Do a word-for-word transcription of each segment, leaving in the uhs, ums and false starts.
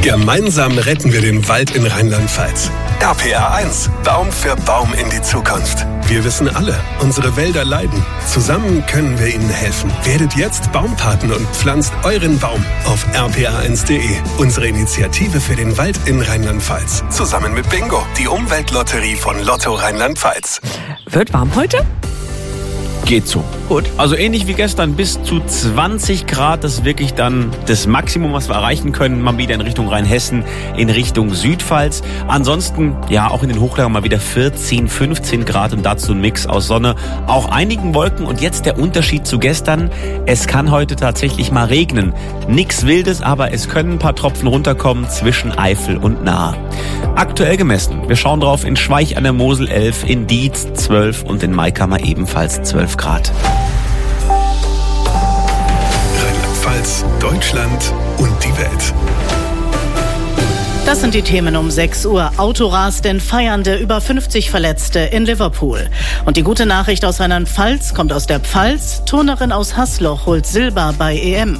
Gemeinsam retten wir den Wald in Rheinland-Pfalz. R P R eins. Baum für Baum in die Zukunft. Wir wissen alle, unsere Wälder leiden. Zusammen können wir ihnen helfen. Werdet jetzt Baumpaten und pflanzt euren Baum auf r p r eins punkt d e. Unsere Initiative für den Wald in Rheinland-Pfalz. Zusammen mit Bingo, die Umweltlotterie von Lotto Rheinland-Pfalz. Wird warm heute? Geht so. Gut. Also ähnlich wie gestern, bis zu zwanzig Grad, das ist wirklich dann das Maximum, was wir erreichen können. Mal wieder in Richtung Rheinhessen, in Richtung Südpfalz. Ansonsten, ja, auch in den Hochlagen mal wieder vierzehn, fünfzehn Grad und dazu ein Mix aus Sonne, auch einigen Wolken. Und jetzt der Unterschied zu gestern, es kann heute tatsächlich mal regnen. Nix Wildes, aber es können ein paar Tropfen runterkommen zwischen Eifel und Nahe. Aktuell gemessen, wir schauen drauf, in Schweich an der Mosel elf, in Dietz zwölf und in Maikammer ebenfalls zwölf Grad. Rheinland-Pfalz, Deutschland und die Welt. Das sind die Themen um sechs Uhr. Autoras, denn Feiernde, über fünfzig Verletzte in Liverpool. Und die gute Nachricht aus Rheinland-Pfalz kommt aus der Pfalz. Turnerin aus Hasloch holt Silber bei E M.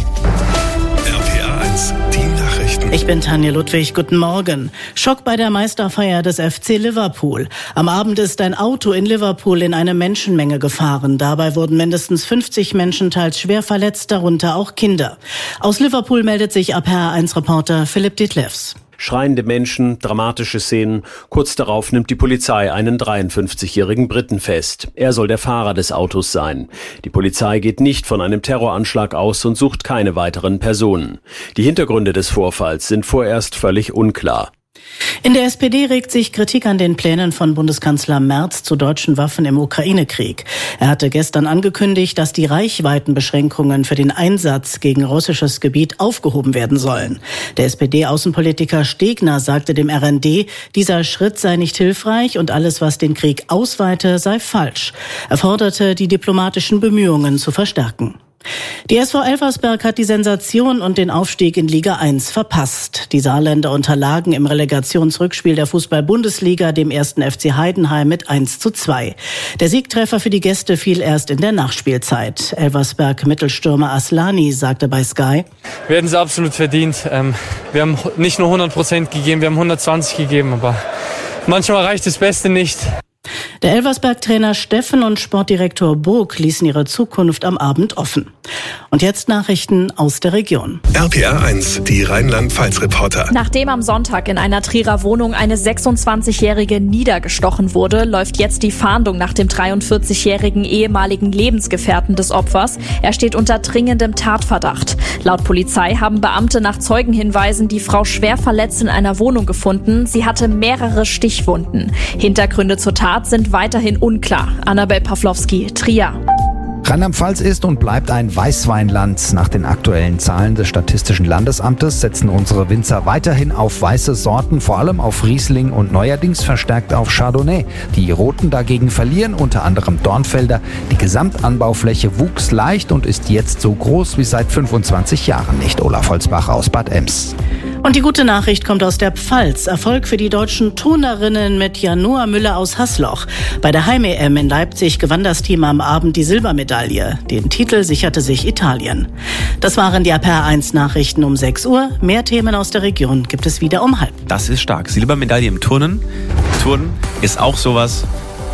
R P R eins, die Nachrichten. Ich bin Tanja Ludwig, guten Morgen. Schock bei der Meisterfeier des F C Liverpool. Am Abend ist ein Auto in Liverpool in eine Menschenmenge gefahren. Dabei wurden mindestens fünfzig Menschen teils schwer verletzt, darunter auch Kinder. Aus Liverpool meldet sich R P R eins Reporter Philipp Dietlefs. Schreiende Menschen, dramatische Szenen. Kurz darauf nimmt die Polizei einen dreiundfünfzigjährigen Briten fest. Er soll der Fahrer des Autos sein. Die Polizei geht nicht von einem Terroranschlag aus und sucht keine weiteren Personen. Die Hintergründe des Vorfalls sind vorerst völlig unklar. In der S P D regt sich Kritik an den Plänen von Bundeskanzler Merz zu deutschen Waffen im Ukraine-Krieg. Er hatte gestern angekündigt, dass die Reichweitenbeschränkungen für den Einsatz gegen russisches Gebiet aufgehoben werden sollen. Der S P D-Außenpolitiker Stegner sagte dem R N D, dieser Schritt sei nicht hilfreich und alles, was den Krieg ausweite, sei falsch. Er forderte, die diplomatischen Bemühungen zu verstärken. Die S V Elversberg hat die Sensation und den Aufstieg in Liga eins verpasst. Die Saarländer unterlagen im Relegationsrückspiel der Fußball-Bundesliga dem ersten F C Heidenheim mit eins zu zwei. Der Siegtreffer für die Gäste fiel erst in der Nachspielzeit. Elversberg-Mittelstürmer Aslani sagte bei Sky: Wir hätten es absolut verdient. Wir haben nicht nur hundert Prozent gegeben, wir haben hundertzwanzig gegeben, aber manchmal reicht das Beste nicht. Der Elversberg-Trainer Steffen und Sportdirektor Burg ließen ihre Zukunft am Abend offen. Und jetzt Nachrichten aus der Region. R P R eins, die Rheinland-Pfalz-Reporter. Nachdem am Sonntag in einer Trierer Wohnung eine sechsundzwanzigjährige niedergestochen wurde, läuft jetzt die Fahndung nach dem dreiundvierzigjährigen ehemaligen Lebensgefährten des Opfers. Er steht unter dringendem Tatverdacht. Laut Polizei haben Beamte nach Zeugenhinweisen die Frau schwer verletzt in einer Wohnung gefunden. Sie hatte mehrere Stichwunden. Hintergründe zur Tat sind weiterhin unklar. Annabel Pawlowski, Trier. Rheinland-Pfalz ist und bleibt ein Weißweinland. Nach den aktuellen Zahlen des Statistischen Landesamtes setzen unsere Winzer weiterhin auf weiße Sorten, vor allem auf Riesling und neuerdings verstärkt auf Chardonnay. Die Roten dagegen verlieren, unter anderem Dornfelder. Die Gesamtanbaufläche wuchs leicht und ist jetzt so groß wie seit fünfundzwanzig Jahren nicht. Olaf Holzbach aus Bad Ems. Und die gute Nachricht kommt aus der Pfalz. Erfolg für die deutschen Turnerinnen mit Januar Müller aus Hasloch. Bei der Heim-E M in Leipzig gewann das Team am Abend die Silbermedaille. Den Titel sicherte sich Italien. Das waren die R P R eins Nachrichten um sechs Uhr. Mehr Themen aus der Region gibt es wieder um halb. Das ist stark. Silbermedaille im Turnen. Turnen ist auch sowas.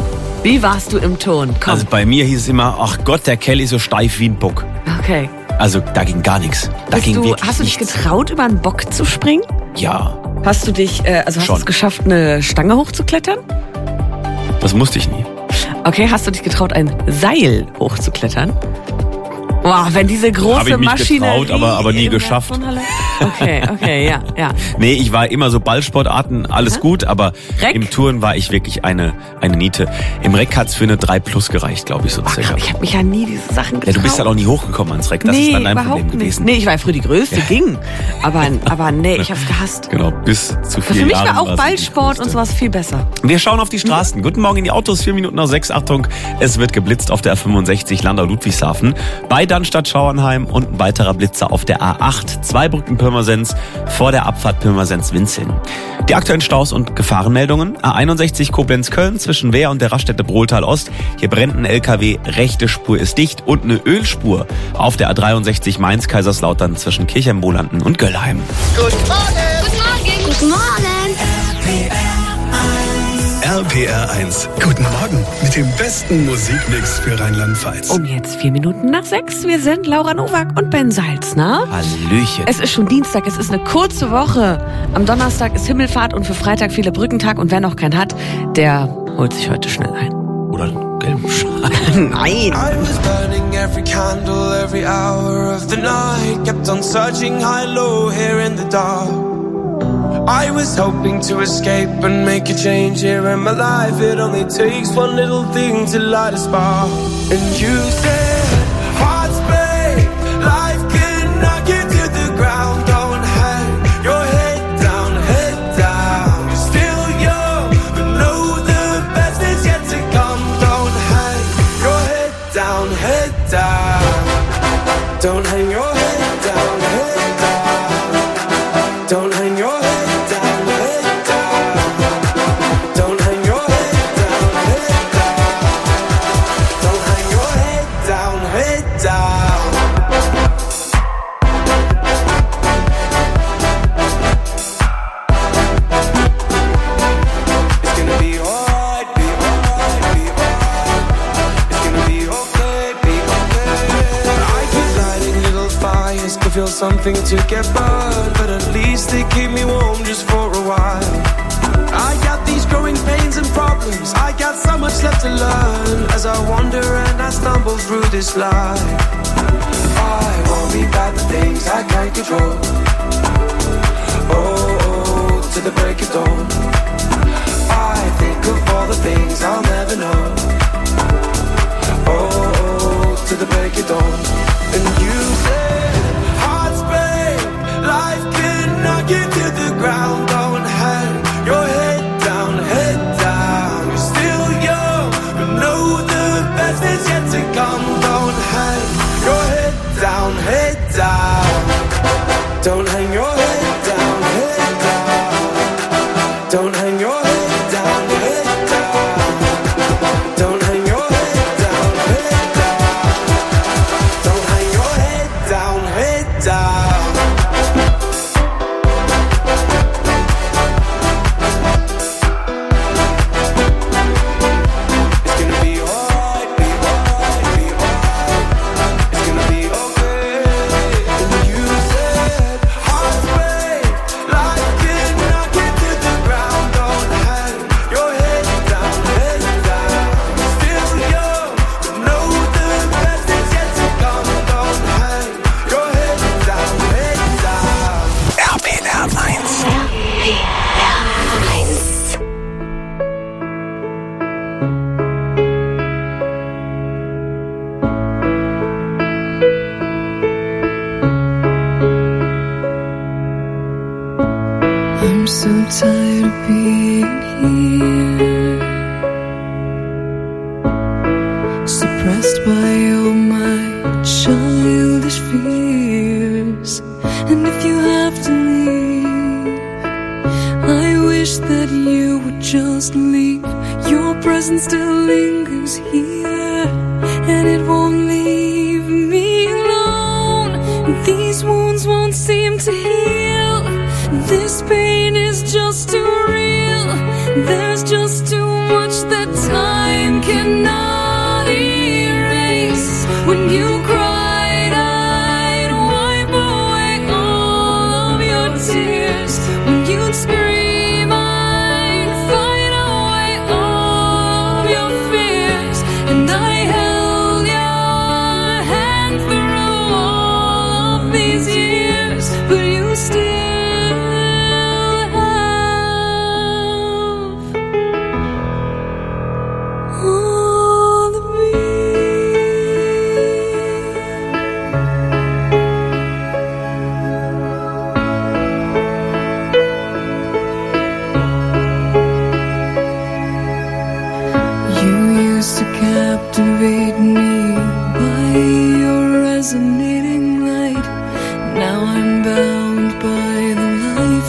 Wie warst du im Turn? Komm. Also bei mir hieß es immer, ach Gott, der Kelly ist so steif wie ein Bock. Okay. Also da ging gar nichts. Da Bist ging du, wirklich hast du dich nichts. getraut, über einen Bock zu springen? Ja. Hast du dich, äh, also hast Schon. du es geschafft, eine Stange hochzuklettern? Das musste ich nie. Okay, hast du dich getraut, ein Seil hochzuklettern? Boah, wenn diese große Habe ich mich Maschinerie getraut, aber, aber nie in der geschafft. Turnhalle- Okay, okay, ja, ja. Nee, ich war immer so Ballsportarten, alles Aha. gut, aber Reck? im Touren war ich wirklich eine, eine Niete. Im Reck hat's für eine drei plus gereicht, glaube ich, so Ach, circa. ich habe mich ja nie diese Sachen getraut. Ja, du bist halt auch nie hochgekommen ans Reck, das nee, ist dann dein überhaupt Problem gewesen. Nicht. Nee, ich war ja früher die Größte, ging. Aber, aber nee, ich hab's gehasst. Genau, bis zu vier Für mich Jahren war auch warst du die Ballsport Größte. und sowas viel besser. Wir schauen auf die Straßen. Guten Morgen in die Autos, vier Minuten nach sechs. Achtung, es wird geblitzt auf der R fünfundsechzig Landau-Ludwigshafen. Bei Cannstatt-Schauernheim und ein weiterer Blitzer auf der A acht, Zweibrücken-Pirmasens vor der Abfahrt Pirmasens-Winzeln. Die aktuellen Staus und Gefahrenmeldungen: A einundsechzig Koblenz-Köln zwischen Wehr und der Raststätte Brohltal Ost. Hier brennt ein L K W, rechte Spur ist dicht und eine Ölspur auf der A dreiundsechzig Mainz-Kaiserslautern zwischen Kirchheim-Bolanden und Göllheim. Guten Morgen! Guten Morgen! Guten Morgen! R P R eins. Guten Morgen mit dem besten Musikmix für Rheinland-Pfalz. Um jetzt vier Minuten nach sechs. Wir sind Laura Nowak und Ben Salzner. Hallöchen. Es ist schon Dienstag, es ist eine kurze Woche. Am Donnerstag ist Himmelfahrt und für Freitag viele Brückentag. Und wer noch keinen hat, der holt sich heute schnell ein. Oder einen gelben Schein. Nein. I was burning every candle, every hour of the night. Kept on searching high, low, here in the dark. I was hoping to escape and make a change here in my life. It only takes one little thing to light a spark. And you said, hearts break, life can knock you to the ground. Don't hang your head down, head down. You're still young, but know the best is yet to come. Don't hang your head down, head down. Don't hang your head down, head down. Don't hang your head. Feel something to get burned, but at least they keep me warm just for a while. I got these growing pains and problems, I got so much left to learn as I wander and I stumble through this life. I worry about the things I can't control. Oh, oh, to the break of dawn. I think of all the things I'll never know. Oh, oh, to the break of dawn. And you say life can knock you to the ground. Don't hang your head down, head down. You're still young, but know the best is yet to come. Don't hang your head down, head down. Don't hang your head down, head down. Don't hang your head down, head down. Don't hang your head down, head down. Don't hang your head down, head down.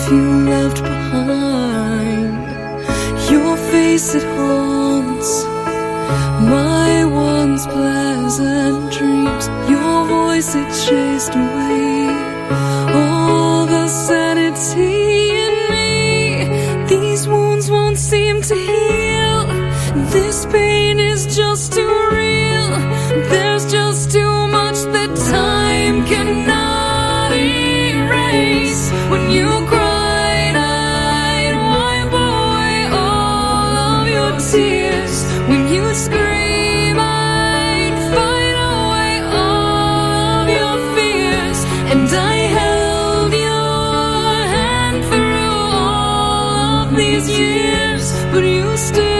you left behind. Your face, it haunts my once pleasant dreams. Your voice, it chased away all the sanity in me. These wounds won't seem to heal. This pain is just too real. There's just too much that time cannot erase. When you cried, I'd wipe away all of your tears. When you scream, I'd fight away all of your fears. And I held your hand through all of these years, but you still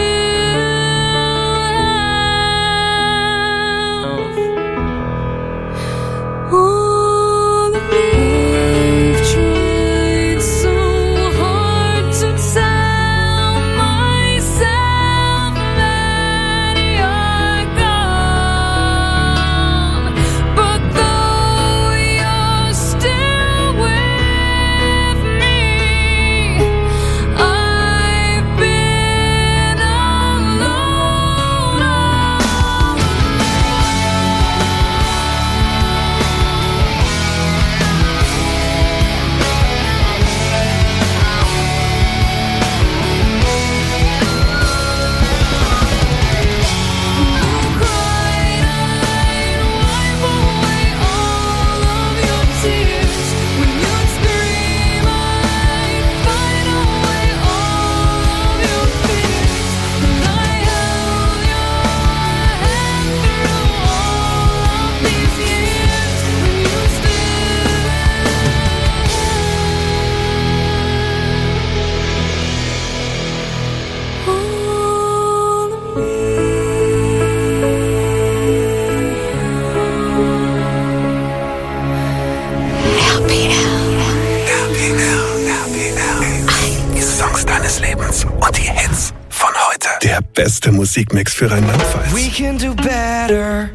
Der beste Musikmix für Rheinland-Pfalz. We can do better.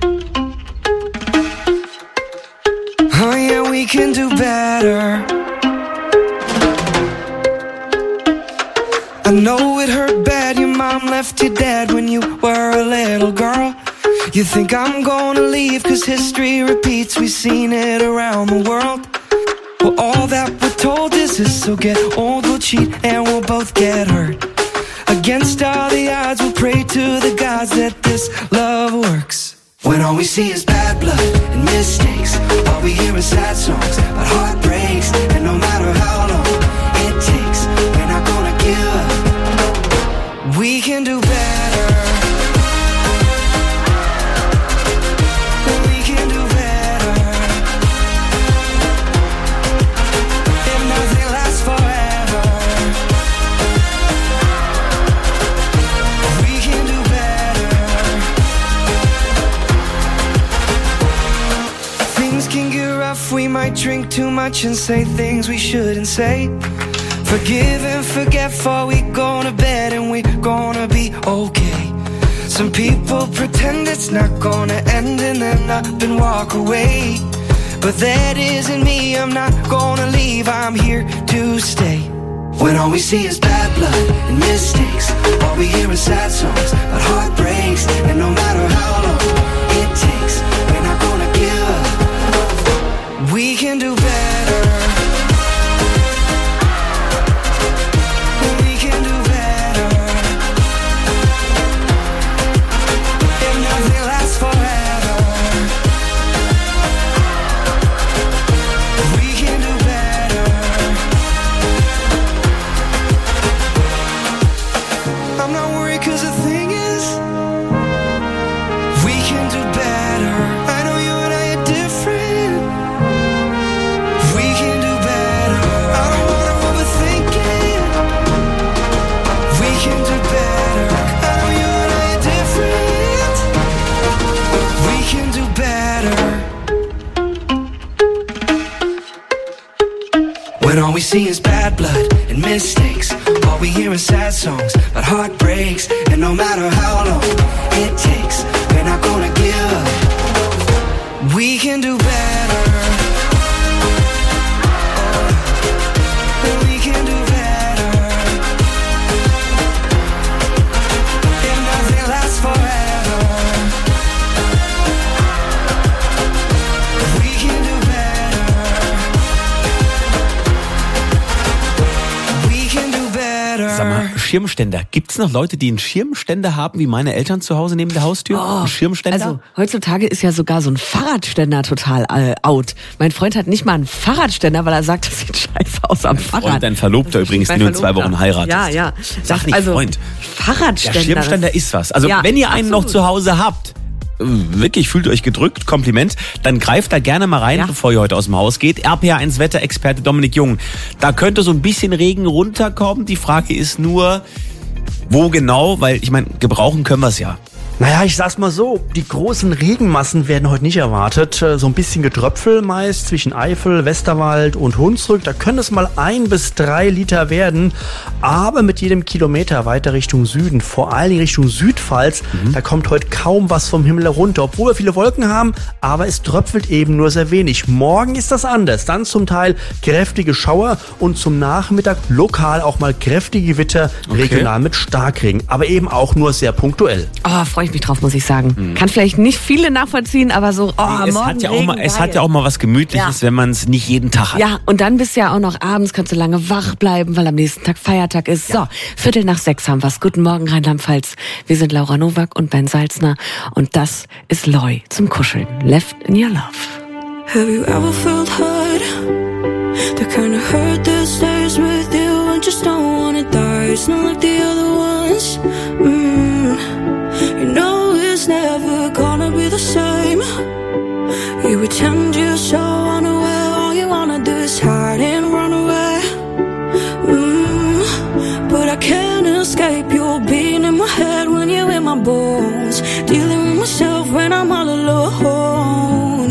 Oh yeah, we can do better. I know it hurt bad, your mom left you dead when you were a little girl. You think I'm gonna leave cause history repeats, we've seen it around the world. Well, all that we're told is this, so get old, we'll cheat and we'll both get hurt. Against all the odds, we'll pray to the gods that this love works. When all we see is bad blood and mistakes, all we hear is sad songs about heartbreaks. And no matter how long it takes, we're not gonna give up. We can do better. We can do better. If nothing lasts forever, we can do better. Things can get rough, we might drink too much and say things we shouldn't say. Forgive and forget before we go to bed, and we're gonna be okay. Some people pretend it's not gonna end and then up and walk away. But that isn't me, I'm not gonna leave, I'm here to stay. When all we see is bad blood and mistakes, all we hear is sad songs about heartbreaks. And no matter how long it takes, we're not gonna give up. We can do better. When all we see is bad blood and mistakes, all we hear is sad songs about heartbreaks. And no matter how long it takes, we're not gonna give up. We can do better. Oh, we can do Sag mal, Schirmständer. Gibt's noch Leute, die einen Schirmständer haben, wie meine Eltern zu Hause neben der Haustür? Oh, ein Schirmständer? Also heutzutage ist ja sogar so ein Fahrradständer total äh, out. Mein Freund hat nicht mal einen Fahrradständer, weil er sagt, das sieht scheiße aus am Fahrrad. Und dein Verlobter übrigens, den du in zwei Wochen heiratest. Ja, ja. Sag nicht also, Freund. Fahrradständer. Der Schirmständer ist was. Also ja, wenn ihr einen absolut. noch zu Hause habt, wirklich fühlt euch gedrückt, Kompliment, dann greift da gerne mal rein, ja. bevor ihr heute aus dem Haus geht. R P A eins Wetterexperte Dominik Jung. Da könnte so ein bisschen Regen runterkommen. Die Frage ist nur, wo genau? Weil ich meine, gebrauchen können wir es ja. Naja, ich sag's mal so, die großen Regenmassen werden heute nicht erwartet. So ein bisschen Getröpfel meist zwischen Eifel, Westerwald und Hunsrück. Da können es mal ein bis drei Liter werden. Aber mit jedem Kilometer weiter Richtung Süden, vor allen Dingen Richtung Südpfalz, mhm. da kommt heute kaum was vom Himmel herunter. Obwohl wir viele Wolken haben, aber es tröpfelt eben nur sehr wenig. Morgen ist das anders. Dann zum Teil kräftige Schauer und zum Nachmittag lokal auch mal kräftige Gewitter, okay. regional mit Starkregen. Aber eben auch nur sehr punktuell. Oh, freue ich mich drauf, muss ich sagen. Mhm. Kann vielleicht nicht viele nachvollziehen, aber so, oh, nee, es morgen hat ja Regen, auch mal, es geil. hat ja auch mal was Gemütliches, ja. wenn man es nicht jeden Tag hat. Ja, und dann bist du ja auch noch abends, kannst du lange wach bleiben, weil am nächsten Tag Feiertag ist. Ja. So, Viertel nach sechs haben wir's. Guten Morgen, Rheinland-Pfalz. Wir sind Laura Nowak und Ben Salzner und das ist Loy zum Kuscheln. Left in your love. Have you ever felt hurt? The kind of hurt that stays with you and just don't wanna die. It's not like the other ones. Mm. You know it's never gonna be the same. You pretend you're so unaware. All you wanna do is hide and run away. Mm. But I can't escape your being in my head when you're in my bones. Dealing with myself when I'm all alone.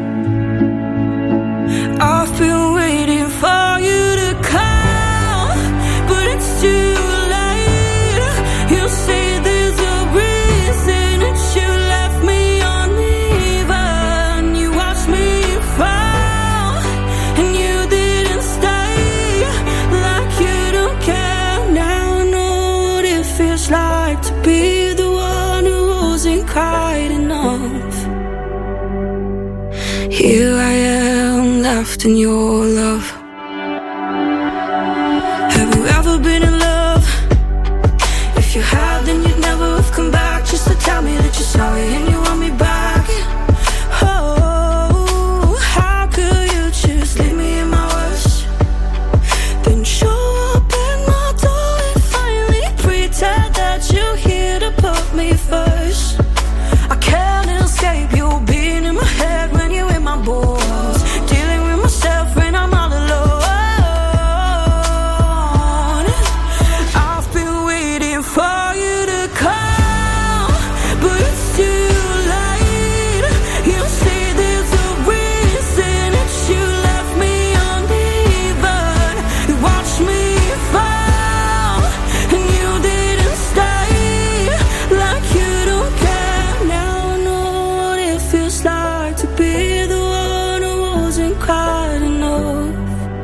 I've been waiting for you to call, but it's too late. You say there's a reason that you left me uneven. You watched me fall, and you didn't stay. Like you don't care now. I know what it feels like to be the one who wasn't quite enough. Here I am, left in your love. Have you ever been in love? If you have, then you'd never have come back just to tell me that you're sorry and you want me back. Oh, how could you just leave me in my worst? Then show up at my door and finally pretend that you're here to put me first. I can't escape you being in my head when you're in my bones. Dealing with myself when I'm all alone. I've been waiting for you to call, but it's too late. You say there's a reason that you left me uneven. You watched me fall, and you didn't stay. Like you don't care now. I know what it feels like to be the one who wasn't quite enough.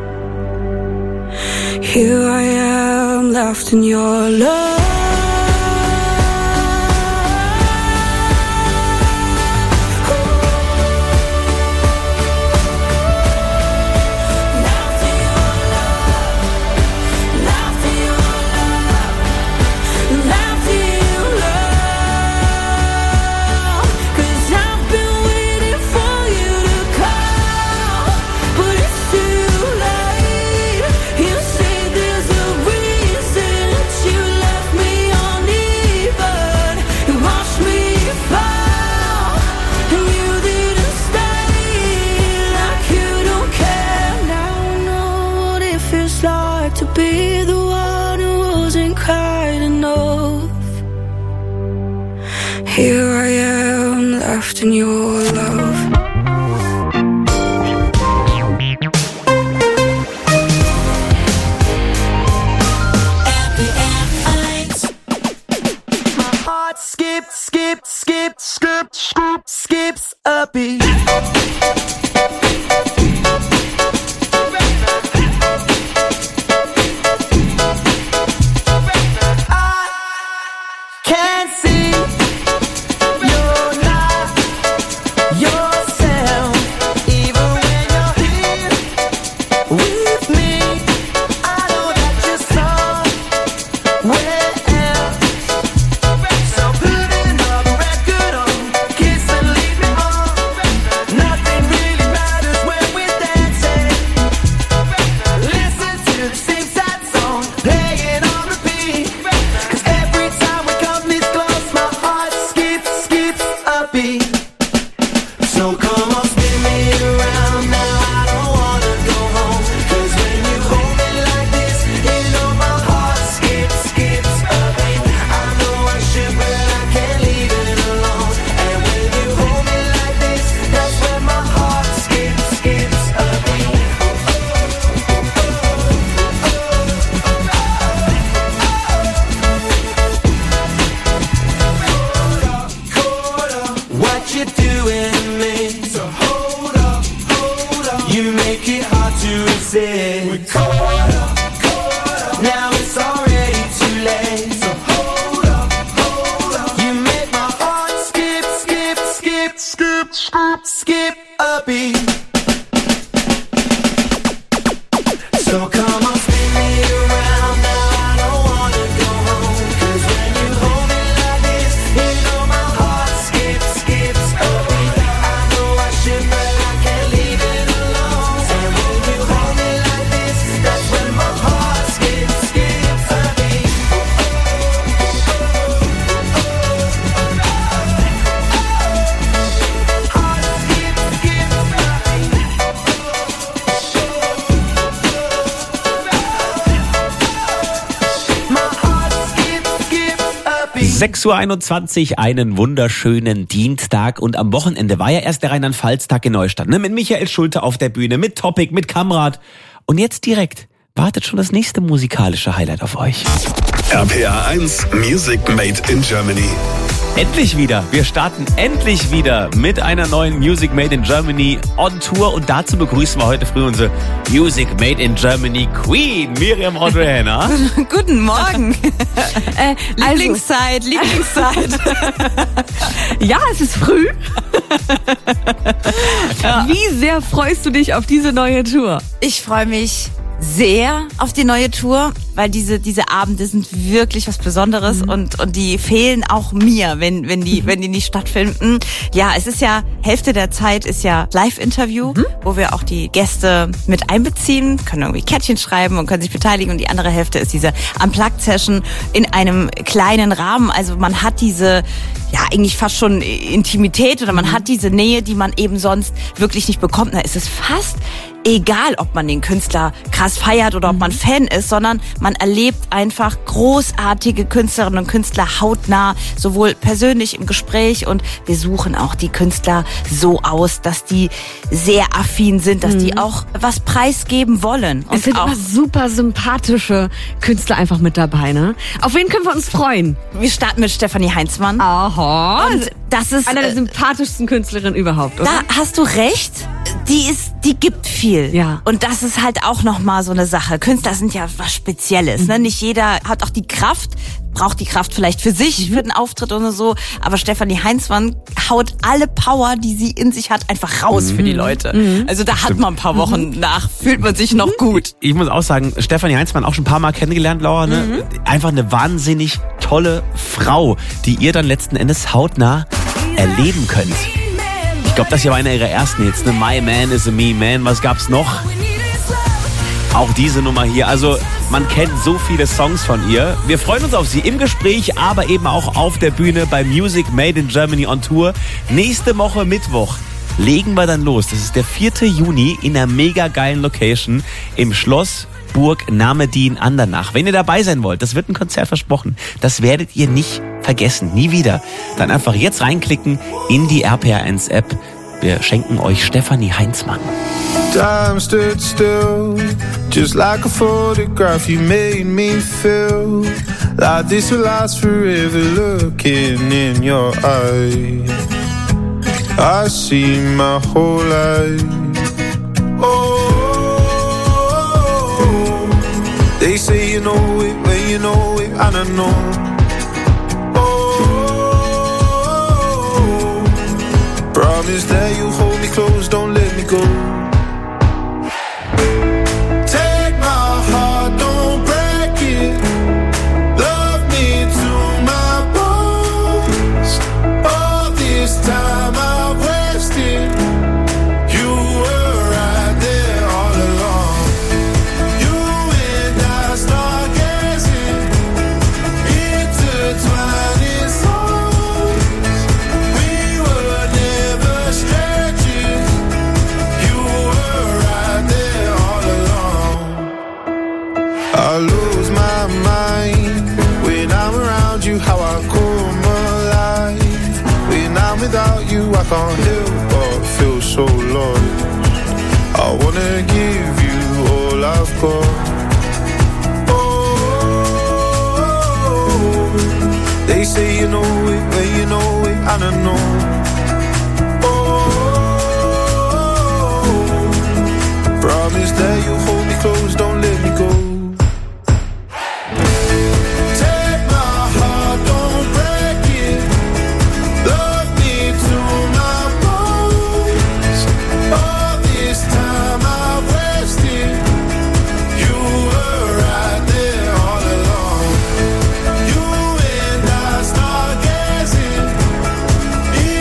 Here I am, left in your love. To be the one who wasn't quite enough. Here I am, left in your love. My heart skips, skips, skips, skips, skips, skips a beat. Can't see you're not yourself, even when you're here with me. I know that you're sechs Uhr einundzwanzig, einen wunderschönen Dienstag und am Wochenende war ja erst der Rheinland-Pfalz-Tag in Neustadt, ne? Mit Michael Schulte auf der Bühne, mit Topic, mit Kamrat und jetzt direkt wartet schon das nächste musikalische Highlight auf euch. R P R eins Music Made in Germany. Endlich wieder. Wir starten endlich wieder mit einer neuen Music Made in Germany on Tour und dazu begrüßen wir heute früh unsere Music Made in Germany Queen, Miriam Audrey Henner. Guten Morgen. äh, Lieblingszeit, also. Lieblingszeit. Ja, es ist früh. Ja. Wie sehr freust du dich auf diese neue Tour? Ich freue mich sehr auf die neue Tour, weil diese diese Abende sind wirklich was Besonderes mhm. und und die fehlen auch mir, wenn wenn die wenn die nicht stattfinden. Ja, es ist ja Hälfte der Zeit ist ja Live-Interview, mhm. wo wir auch die Gäste mit einbeziehen, können irgendwie Kärtchen schreiben und können sich beteiligen und die andere Hälfte ist diese Unplugged-Session in einem kleinen Rahmen. Also man hat diese ja eigentlich fast schon Intimität oder man mhm. hat diese Nähe, die man eben sonst wirklich nicht bekommt. Da ist es fast egal, ob man den Künstler krass feiert oder ob man Fan ist, sondern man erlebt einfach großartige Künstlerinnen und Künstler hautnah, sowohl persönlich im Gespräch und wir suchen auch die Künstler so aus, dass die sehr affin sind, dass mhm. die auch was preisgeben wollen. Und es sind auch immer super sympathische Künstler einfach mit dabei, ne? Auf wen können wir uns freuen? Wir starten mit Stefanie Heinzmann. Aha. Und das ist eine der sympathischsten Künstlerinnen überhaupt, oder? Da hast du recht. Die ist, die gibt viel. Ja. Und das ist halt auch nochmal so eine Sache. Künstler sind ja was Spezielles, mhm. ne? Nicht jeder hat auch die Kraft, braucht die Kraft vielleicht für sich, für den Auftritt oder so. Aber Stefanie Heinzmann haut alle Power, die sie in sich hat, einfach raus mhm. für die Leute. Mhm. Also da hat man ein paar Wochen mhm. nach, fühlt man sich noch gut. Ich, ich muss auch sagen, Stefanie Heinzmann auch schon ein paar Mal kennengelernt, Laura. Ne? Mhm. Einfach eine wahnsinnig tolle Frau, die ihr dann letzten Endes hautnah erleben könnt. Ich glaube, das hier war einer ihrer ersten Hits, ne? My Man is a Me Man. Was gab's noch? Auch diese Nummer hier. Also man kennt so viele Songs von ihr. Wir freuen uns auf sie im Gespräch, aber eben auch auf der Bühne bei Music Made in Germany on Tour. Nächste Woche Mittwoch legen wir dann los. Das ist der vierte Juni in einer mega geilen Location im Schloss Burg Namedin Andernach. Wenn ihr dabei sein wollt, das wird ein Konzert versprochen. Das werdet ihr nicht vergessen, nie wieder. Dann einfach jetzt reinklicken in die R P R eins App. Wir schenken euch Stefanie Heinzmann. Time stood still, just like a photograph. You made me feel like this will last forever. Looking in your eyes, I see my whole life. Oh, they say you know it when you know it, and I know. Oh, promise that you hold me close, don't let me go. Take my heart, don't break it. Love me to my bones. All this time I've wasted. You were right there all along. You and I start gazing, intertwining souls. We were never strangers. You were right there all along. I lose my mind when I'm around you, how I come alive. When I'm without you, I can't help but feel so lost. I wanna give you all I've got. Oh, they say you know it when you know it, and I know. Oh, promise that you hold me close, don't let me go. Take my heart, don't break it. Love me to my bones. All this time I've wasted. You were right there all along. You and I start gazing,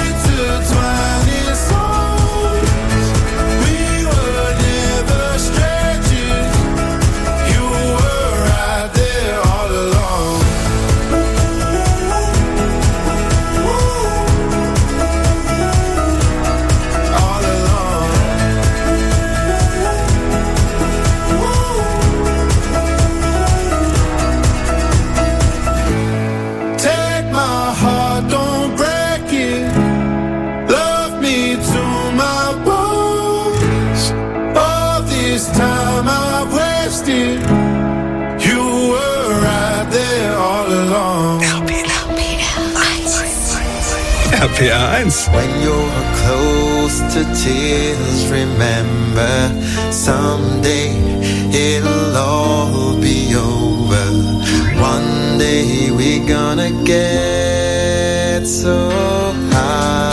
R P R eins. When you're close to tears, remember someday it'll all be over. One day we're gonna get so high.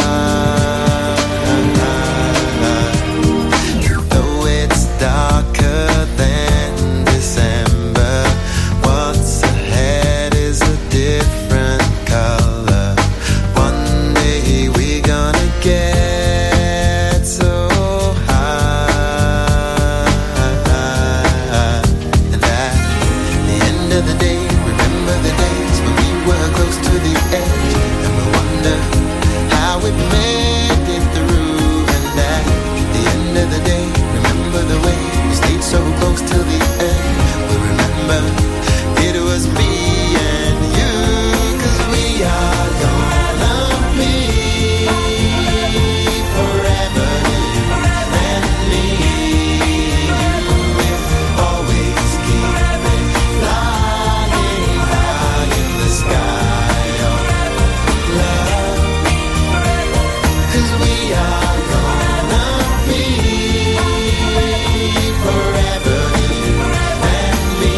Though it's darker than December, what's ahead is a different color. One day we're gonna get so high. And at the end of the day, remember the days when we were close to the edge, and we wonder how we made it through. And at the end of the day, remember the way we stayed so close till the end. We remember it was me and you, 'cause we are gonna be forever, you and me. We'll always keep it flying high in the sky of love, 'cause we are gonna be forever, you and me.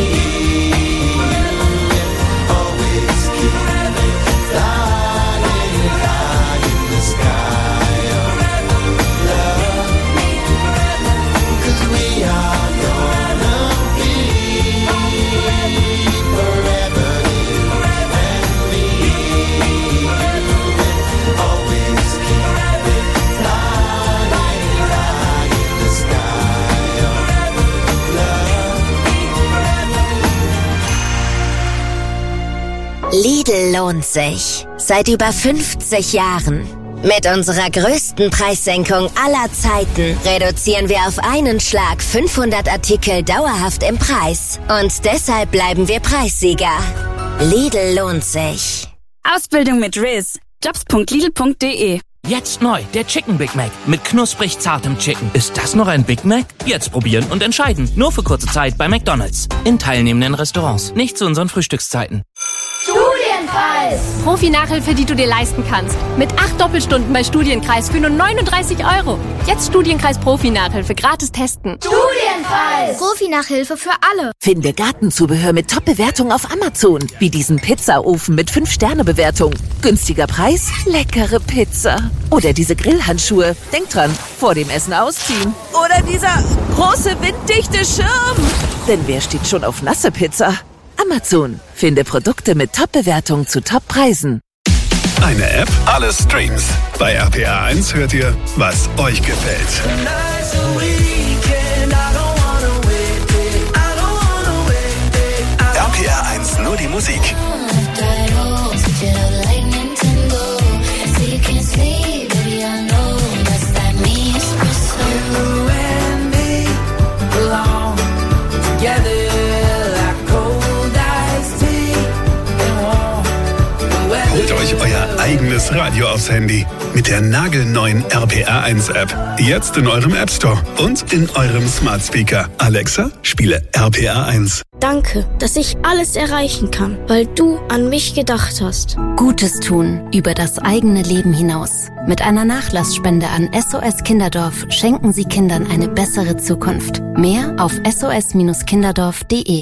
We'll always keep it flying high in the sky of love, 'cause we are gonna be forever, you and me. We'll always keep it flying high in the sky of love. Lidl lohnt sich. Seit über fünfzig Jahren. Mit unserer größten Preissenkung aller Zeiten reduzieren wir auf einen Schlag fünfhundert Artikel dauerhaft im Preis. Und deshalb bleiben wir Preissieger. Lidl lohnt sich. Ausbildung mit Riz. jobs punkt lidl punkt de. Jetzt neu, der Chicken Big Mac mit knusprig zartem Chicken. Ist das noch ein Big Mac? Jetzt probieren und entscheiden. Nur für kurze Zeit bei McDonald's. In teilnehmenden Restaurants. Nicht zu unseren Frühstückszeiten. Studienkreis! Profi-Nachhilfe, die du dir leisten kannst. Mit acht Doppelstunden bei Studienkreis für nur neununddreißig Euro. Jetzt Studienkreis Profi-Nachhilfe gratis testen. Studienkreis! Profi-Nachhilfe für alle. Finde Gartenzubehör mit Top-Bewertung auf Amazon. Wie diesen Pizzaofen mit fünf Sterne Bewertung. Günstiger Preis, leckere Pizza. Oder diese Grillhandschuhe. Denk dran, vor dem Essen ausziehen. Oder dieser große winddichte Schirm. Denn wer steht schon auf nasse Pizza? Amazon. Finde Produkte mit Top-Bewertung zu Top-Preisen. Eine App, alle Streams. Bei R P R eins hört ihr, was euch gefällt. R P R eins, nur die Musik. Holt euch euer eigenes Radio aufs Handy mit der nagelneuen R P R eins App. Jetzt in eurem App Store und in eurem Smart Speaker. Alexa, spiele R P R eins. Danke, dass ich alles erreichen kann, weil du an mich gedacht hast. Gutes tun über das eigene Leben hinaus. Mit einer Nachlassspende an S O S Kinderdorf schenken Sie Kindern eine bessere Zukunft. Mehr auf s o s kinderdorf punkt de.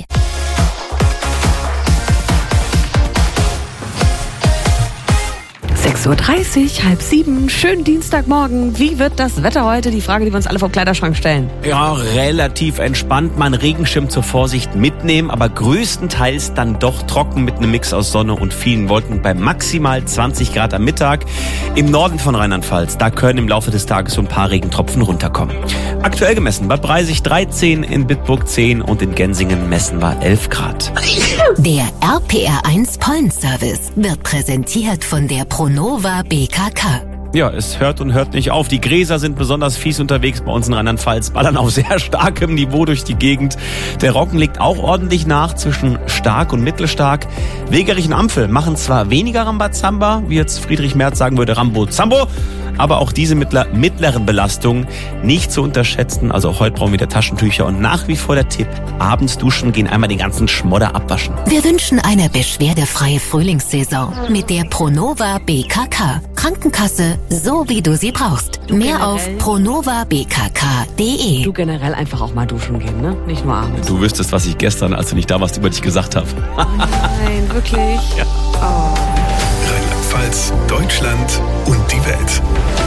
sechs Uhr dreißig, halb sieben, schönen Dienstagmorgen. Wie wird das Wetter heute? Die Frage, die wir uns alle vom Kleiderschrank stellen. Ja, relativ entspannt. Mal einen Regenschirm zur Vorsicht mitnehmen, aber größtenteils dann doch trocken mit einem Mix aus Sonne und vielen Wolken bei maximal zwanzig Grad am Mittag. Im Norden von Rheinland-Pfalz, da können im Laufe des Tages so ein paar Regentropfen runterkommen. Aktuell gemessen Bad Breisig dreizehn, in Bitburg zehn und in Gensingen messen wir elf Grad. Der R P R eins Pollenservice wird präsentiert von der Pronova B K K. Ja, es hört und hört nicht auf. Die Gräser sind besonders fies unterwegs bei uns in Rheinland-Pfalz, ballern auf sehr starkem Niveau durch die Gegend. Der Roggen legt auch ordentlich nach zwischen stark und mittelstark. Wegerich und Ampel machen zwar weniger Rambazamba, wie jetzt Friedrich Merz sagen würde, Rambo-Zambo, aber auch diese mittler, mittleren Belastungen nicht zu unterschätzen. Also auch heute brauchen wir wieder Taschentücher und nach wie vor der Tipp, abends duschen, gehen einmal den ganzen Schmodder abwaschen. Wir wünschen eine beschwerdefreie Frühlingssaison mit der Pronova B K K. Krankenkasse, so wie du sie brauchst. Du Mehr generell? auf pronova b k k punkt d e. Du generell einfach auch mal duschen gehen, ne? Nicht nur abends. Du wüsstest, was ich gestern, als du nicht da warst, über dich gesagt habe. Oh nein, wirklich? Ja. Oh. Rheinland-Pfalz, Deutschland und die Welt.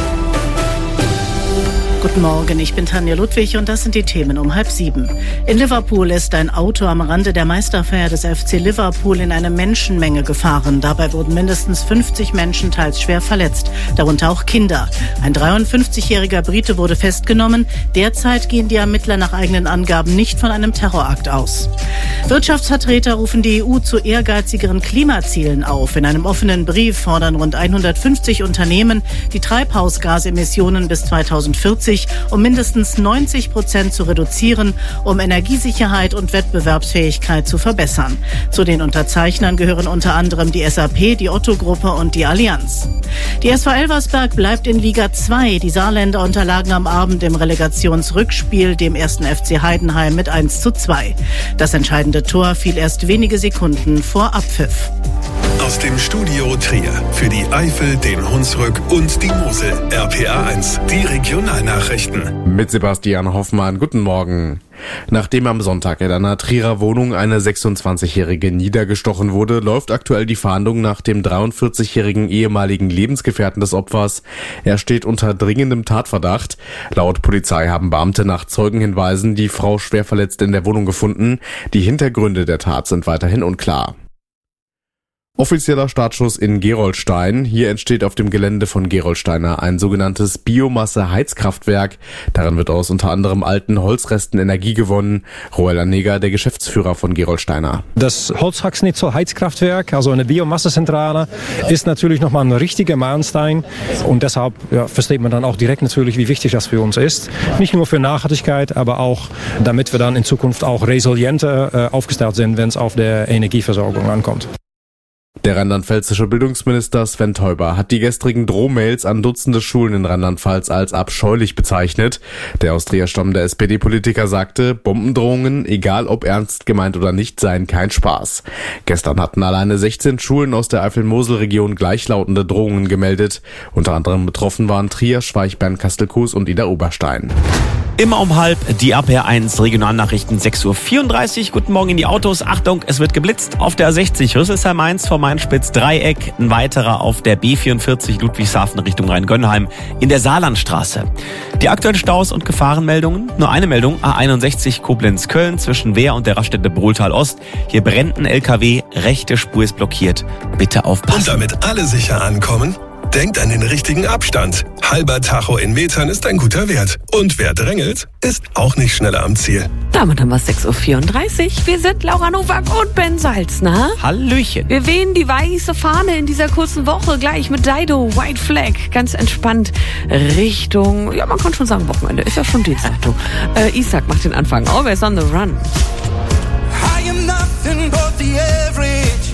Guten Morgen, ich bin Tanja Ludwig und das sind die Themen um halb sieben. In Liverpool ist ein Auto am Rande der Meisterfeier des F C Liverpool in eine Menschenmenge gefahren. Dabei wurden mindestens fünfzig Menschen teils schwer verletzt, darunter auch Kinder. Ein dreiundfünfzigjähriger Brite wurde festgenommen. Derzeit gehen die Ermittler nach eigenen Angaben nicht von einem Terrorakt aus. Wirtschaftsvertreter rufen die E U zu ehrgeizigeren Klimazielen auf. In einem offenen Brief fordern rund hundertfünfzig Unternehmen, die Treibhausgasemissionen bis zweitausendvierzig um mindestens neunzig Prozent zu reduzieren, um Energiesicherheit und Wettbewerbsfähigkeit zu verbessern. Zu den Unterzeichnern gehören unter anderem die S A P, die Otto-Gruppe und die Allianz. Die S V Elversberg bleibt in Liga zwei. Die Saarländer unterlagen am Abend im Relegationsrückspiel dem ersten F C Heidenheim mit eins zu zwei. Das entscheidende Tor fiel erst wenige Sekunden vor Abpfiff. Aus dem Studio Trier für die Eifel, den Hunsrück und die Mosel. R P A eins, die Regionalnachrichten. Mit Sebastian Hoffmann, guten Morgen. Nachdem am Sonntag in einer Trierer Wohnung eine sechsundzwanzigjährige niedergestochen wurde, läuft aktuell die Fahndung nach dem dreiundvierzigjährigen ehemaligen Lebensgefährten des Opfers. Er steht unter dringendem Tatverdacht. Laut Polizei haben Beamte nach Zeugenhinweisen die Frau schwer verletzt in der Wohnung gefunden. Die Hintergründe der Tat sind weiterhin unklar. Offizieller Startschuss in Gerolstein. Hier entsteht auf dem Gelände von Gerolsteiner ein sogenanntes Biomasse-Heizkraftwerk. Darin wird aus unter anderem alten Holzresten Energie gewonnen. Roel Anneger, der Geschäftsführer von Gerolsteiner. Das Holzhacksnitzel-Heizkraftwerk, also eine Biomassezentrale, ist natürlich nochmal ein richtiger Meilenstein. Und deshalb ja, versteht man dann auch direkt natürlich, wie wichtig das für uns ist. Nicht nur für Nachhaltigkeit, aber auch, damit wir dann in Zukunft auch resilienter äh, aufgestellt sind, wenn es auf der Energieversorgung ankommt. Der rheinland-pfälzische Bildungsminister Sven Teuber hat die gestrigen Drohmails an Dutzende Schulen in Rheinland-Pfalz als abscheulich bezeichnet. Der aus Trier stammende S P D-Politiker sagte, Bombendrohungen, egal ob ernst gemeint oder nicht, seien kein Spaß. Gestern hatten alleine sechzehn Schulen aus der Eifel-Mosel-Region gleichlautende Drohungen gemeldet. Unter anderem betroffen waren Trier, Schwaich, Kastelkues und Ida Oberstein. Immer um halb die R P A eins Regionalnachrichten sechs Uhr vierunddreißig. Guten Morgen in die Autos. Achtung, es wird geblitzt auf der A sechzig Rüsselsheim eins vom Mainspitz Dreieck. Ein weiterer auf der B vierundvierzig Ludwigshafen Richtung Rheingönnheim in der Saarlandstraße. Die aktuellen Staus und Gefahrenmeldungen. Nur eine Meldung. A einundsechzig Koblenz-Köln zwischen Wehr und der Raststätte Brohltal Ost. Hier brennt ein L K W. Rechte Spur ist blockiert. Bitte aufpassen. Und damit alle sicher ankommen, denkt an den richtigen Abstand. Halber Tacho in Metern ist ein guter Wert. Und wer drängelt, ist auch nicht schneller am Ziel. Damit haben wir sechs Uhr vierunddreißig. Wir sind Laura Nowak und Ben Salzner. Hallöchen. Wir wehen die weiße Fahne in dieser kurzen Woche gleich mit Dido, White Flag. Ganz entspannt Richtung, ja man kann schon sagen Wochenende. Ist ja schon Dienstag, du. Äh, Isaac macht den Anfang. Always on the run. I am nothing but the average.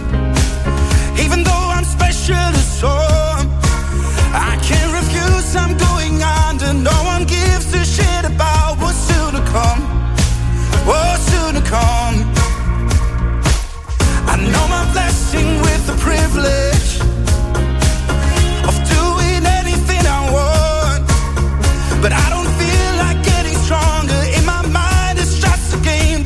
Even though I'm special to some, I can't refuse, I'm going under. No one gives a shit about what's soon to come. What's soon to come. I know my blessing with the privilege of doing anything I want, but I don't feel like getting stronger. In my mind it's just a game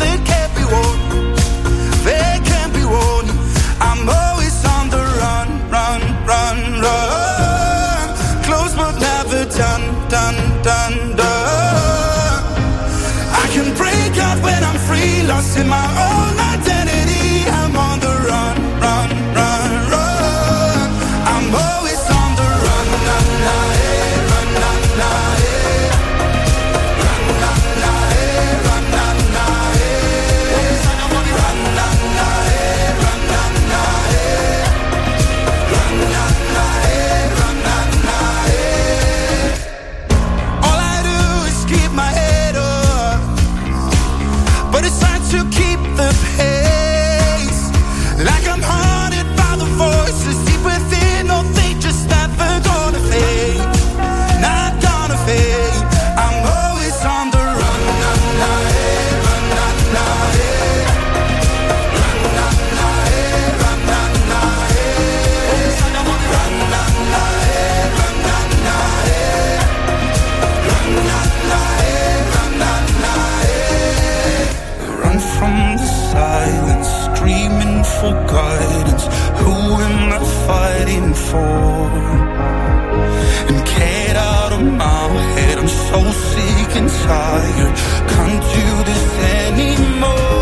silence, screaming for guidance. Who am I fighting for? And get out of my head, I'm so sick and tired. Can't do this anymore.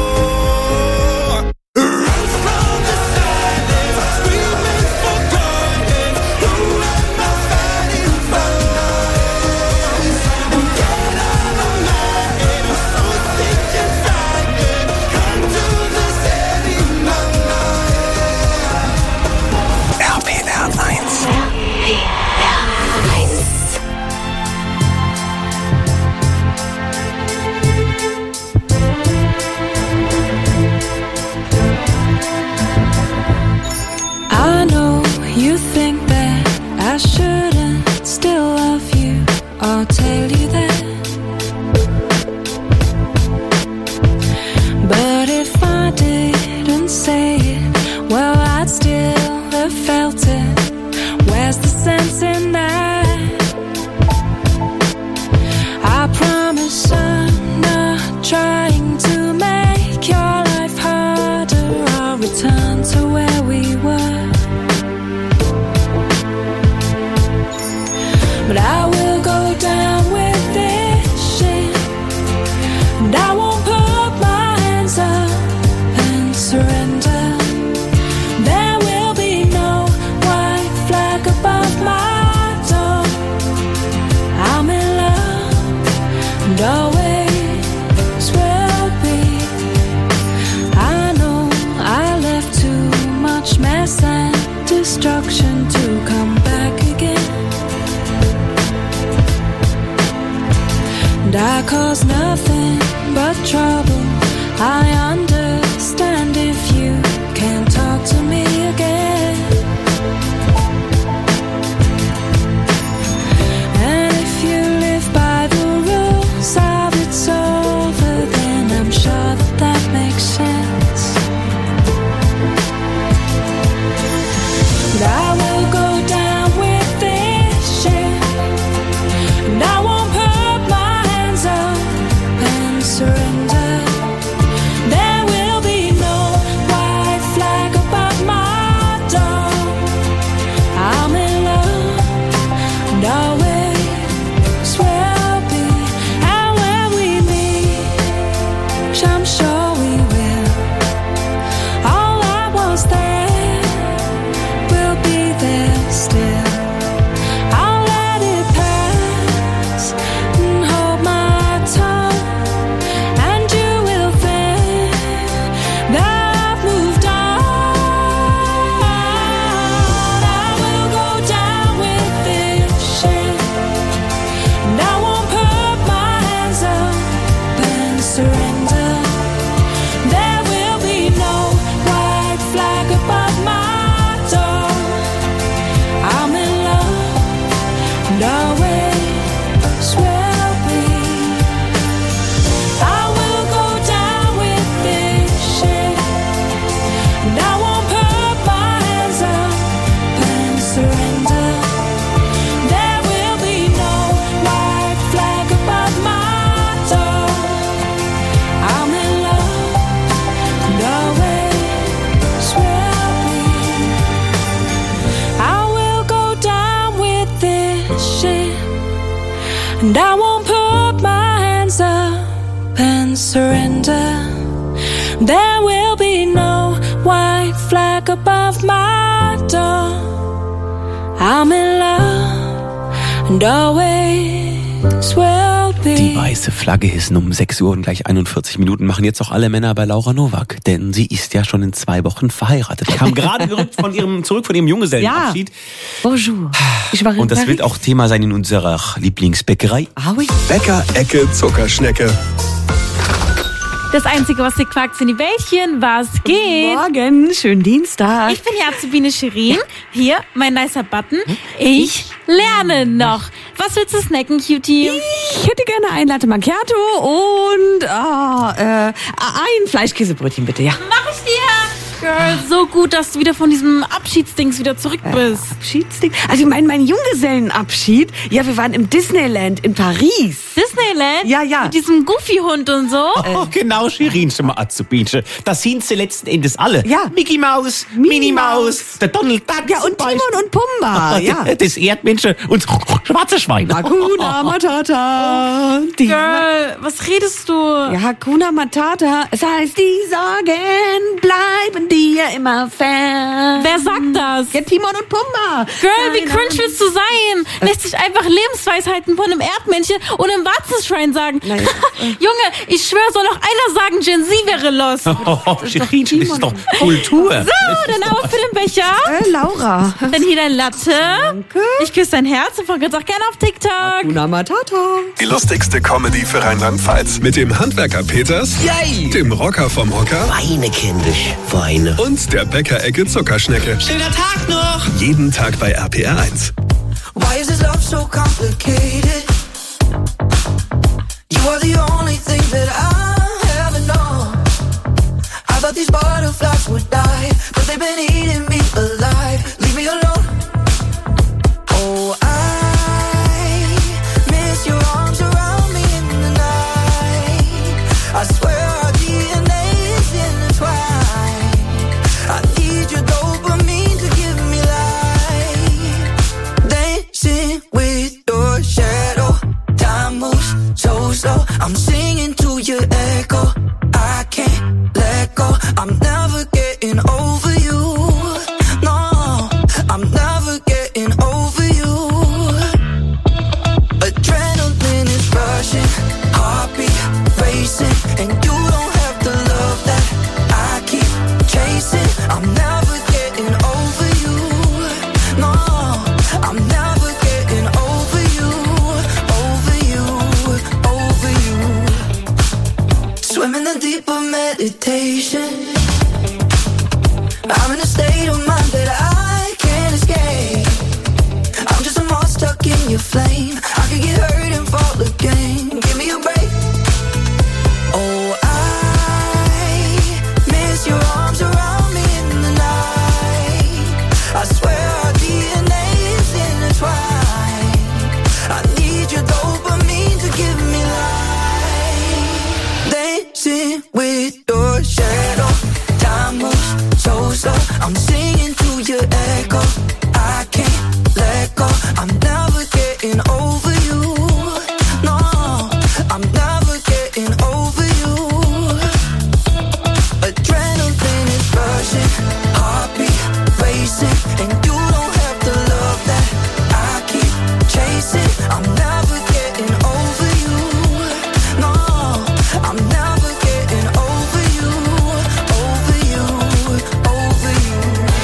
I shouldn't still love you, I'll tell you that. But if I didn't say it, well, I'd still have felt it. Where's the sense in that? I promise I'm not trying to make your life harder. I'll return to where we were. But I will go down with this shit, and I won't put my hands up and surrender. There will be no white flag above my door. I'm in love, and always will be. I know I left too much mess and destruction to come back again. And I cause nothing but trouble. I understand if you can't talk to me again. And if you live by the rules of it's over, then I'm sure that that makes sense. But I will go down with this shit, and I won't put my surrender. There will be no white flag above my door. I'm in love, and always will be. And when we meet, I'm sure we will. All I was there will be there still. I'll let it pass and hold my tongue. And I won't put my hands up and surrender. There will be no white flag above my door. I'm in love and always will be. Die weiße Flagge hissen um sechs Uhr und gleich einundvierzig Minuten machen jetzt auch alle Männer bei Laura Nowak, denn sie ist ja schon in zwei Wochen verheiratet. Ich kam gerade gerückt von ihrem, zurück von ihrem Junggesellenabschied. Ja. Bonjour. Ich war und das wird auch Thema sein in unserer Lieblingsbäckerei. Ah, oui. Bäcker, Ecke, Zuckerschnecke. Das Einzige, was ihr quakt, sind die Bällchen. Was geht? Morgen, schönen Dienstag. Ich bin die Azubine Shirin. Hier, mein nicer Button. Ich lerne noch. Was willst du snacken, Cutie? Ich hätte gerne ein Latte Macchiato und oh, äh, ein Fleischkäsebrötchen, bitte, ja. Mach ich dir. Girl, so gut, dass du wieder von diesem Abschiedsdings wieder zurück bist. Äh, Abschiedsding? Also ich meine, mein Junggesellenabschied. Ja, wir waren im Disneyland in Paris. Disneyland? Ja, ja. Mit diesem Goofy-Hund und so? Oh, genau, Shirin, schon mal Azubinche. Da sind sie letzten Endes alle. Ja. Mickey Maus, Minnie Maus, der Donald Duck. Ja, und Timon und Pumba. Ja. Das Erdmännchen und schwarze Schweine. Hakuna Matata. Die Girl, was redest du? Ja, Hakuna Matata. Es heißt, die Sorgen bleiben dir immer fern. Wer sagt das? Ja, Timon und Pumba. Girl, Nein, wie cringe willst du sein? Lässt sich einfach Lebensweisheiten von einem Erdmännchen und einem Warzenschwein sagen. Nein. Junge, ich schwöre, soll noch einer sagen, Gen Z wäre lost. Oh, Shirin, das ist doch Kultur. So, dann aber für den Becher. Äh, Laura. Dann hier dein Latte. Danke. Ich küsse dein Herz und folge uns auch gerne auf TikTok. Hakuna Matata. Die lustigste Comedy für Rheinland-Pfalz. Mit dem Handwerker Peters, Yay. dem Rocker vom Hocker Weine, kindisch, Weine. und der Bäckerecke Zuckerschnecke. Schöner Tag noch. Jeden Tag bei R P R eins. Why is this love so complicated? You are the only thing that I ever know. I thought these butterflies would die, but they've been eating me alive. Leave me alone. Oh, I miss your arms around me in the night. I swear our D N A is intertwined. I need your dopamine to give me life. Dancing with your shadow. Time moves so slow. I'm singing to your echo. I can't let go. I'm never getting over you. No, I'm never getting over you. Adrenaline is rushing, heartbeat racing, and you don't have the love that I keep chasing. I'm never getting over you. No, I'm never getting over you, over you, over you. Swim in the deep of meditation. I'm in a state of mind that I can't escape. I'm just a moth stuck in your flame. I could get hurt and fall again. Give me a break. Oh, I miss your arms around me in the night. I swear our D N A is intertwined. I need your dopamine to give me life. Dancing with your shadow. Time moves so slow. I'm singing to your echo. I can't let go. I'm never getting over you. No, I'm never getting over you. Adrenaline is rushing, heartbeat racing, and you don't have the love that I keep chasing. I'm never getting over you. No, I'm never getting over you, over you, over you.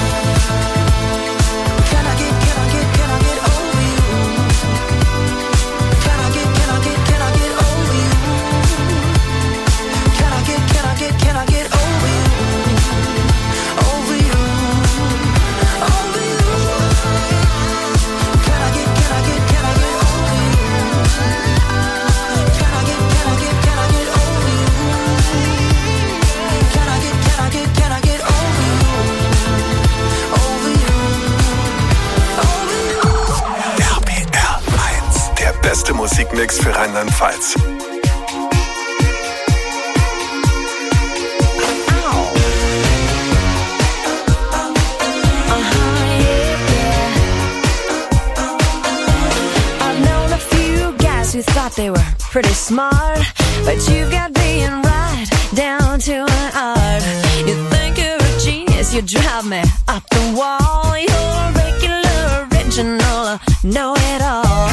Can I get, can I get, can I get over you? Can I get, can I get, can I get over you? Can I get, can I get, can I get over you? Over you, over you. Can I get, can I get, can I get over you? Can I get, can I get, can I get over you? Can I get, can I get, can I get over you? Over you, over you. R P R eins. Der beste Musikmix für Rheinland-Pfalz. I've known a few guys who thought they were pretty smart, but you've got being right down to an art. You think you're a genius, you drive me up the wall. You're a regular, original, know it all.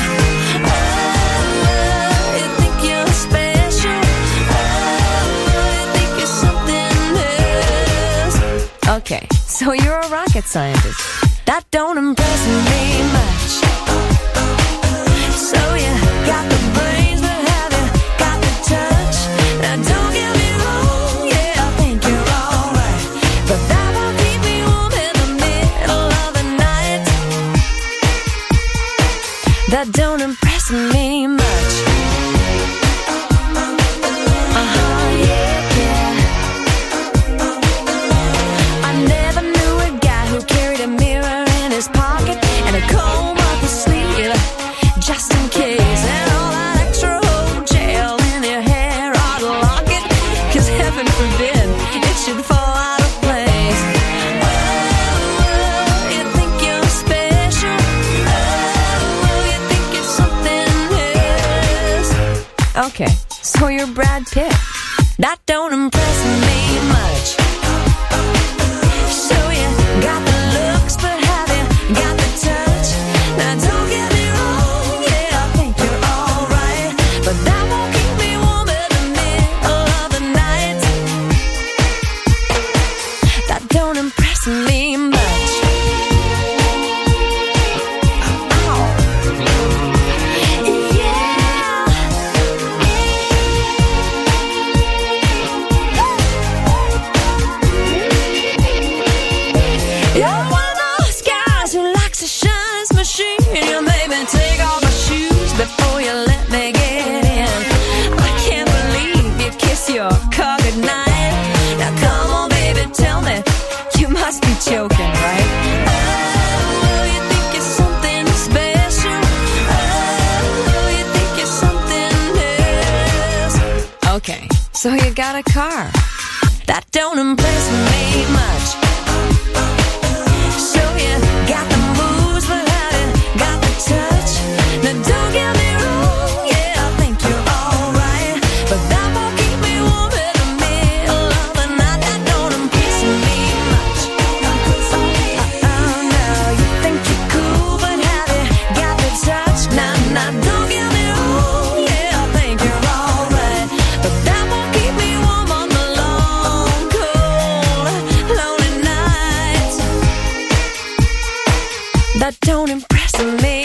Oh, you think you're special. Oh, you think you're something else. Okay, so you're a rocket scientist. That don't impress me much. So you got the brains, but have you got the touch? Now don't get me wrong, yeah, I think you're alright, but that won't keep me warm in the middle of the night. That don't impress me much. Uh-huh, yeah, yeah. I Okay, so you're Brad Pitt. That don't impress me much. So you got the looks, but have you got the touch? Now don't get me wrong, yeah, I think you're alright, but that won't keep me warm in the middle of the night. That don't impress me much. Before you let me get in, I can't believe you kiss your car goodnight. Now come on, baby, tell me, you must be joking, right? Oh, you think you're something special? Oh, you think you're something else? Okay, so you got a car. That don't impress me much. So you got the moves, but how you got the touch? Now don't get me wrong, yeah, I think you're alright, but that won't keep me warm in the middle of the night. That don't impress me much. Oh, no, you think you're cool, but have you got the touch? Now, now, don't get me wrong, yeah, I think you're alright, but that won't keep me warm on the long, cold, lonely nights. That don't impress me.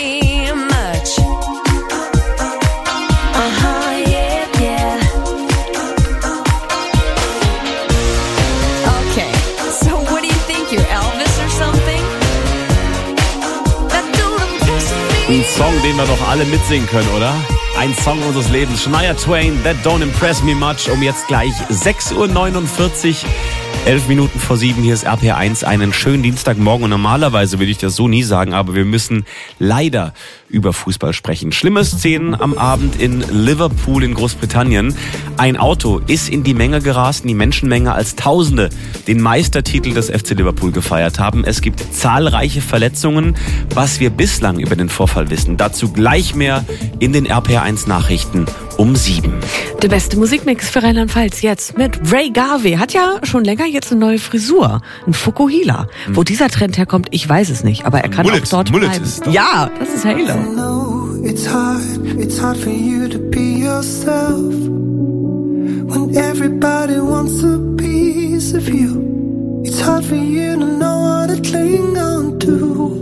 Ein Song, den wir doch alle mitsingen können, oder? Ein Song unseres Lebens. Shania Twain, That Don't Impress Me Much. Um jetzt gleich sechs Uhr neunundvierzig, elf Minuten vor sieben. Hier ist R P R eins. Einen schönen Dienstagmorgen. Und normalerweise würde ich das so nie sagen, aber wir müssen leider über Fußball sprechen. Schlimme Szenen am Abend in Liverpool in Großbritannien. Ein Auto ist in die Menge gerast, in die Menschenmenge, als Tausende den Meistertitel des F C Liverpool gefeiert haben. Es gibt zahlreiche Verletzungen. Was wir bislang über den Vorfall wissen, dazu gleich mehr in den R P R eins Nachrichten um sieben. Der beste Musikmix für Rheinland-Pfalz jetzt mit Ray Garvey. Hat ja schon länger jetzt eine neue Frisur, ein Fukuhila. Hm. Wo dieser Trend herkommt, ich weiß es nicht, aber er kann Mullet, auch dort Mullet bleiben. Ist ja, das ist Halo. It's hard, it's hard for you to be yourself when everybody wants a piece of you. It's hard for you to know what to cling on to.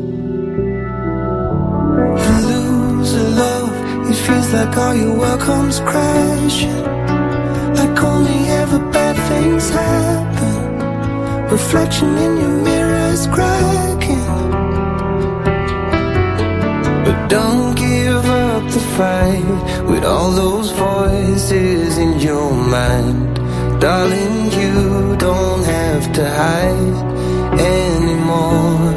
You lose a love, it feels like all your world comes crashing, like only ever bad things happen. Reflection in your mirror is cracking. But don't give up the fight with all those voices in your mind. Darling, you don't have to hide anymore.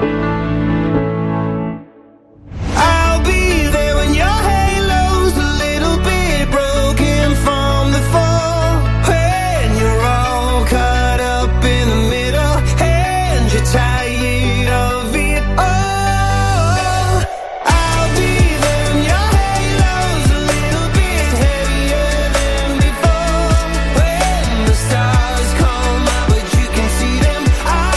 I'll be there when your halo's a little bit broken from the fall, when you're all caught up in the middle and you're tired of it all. I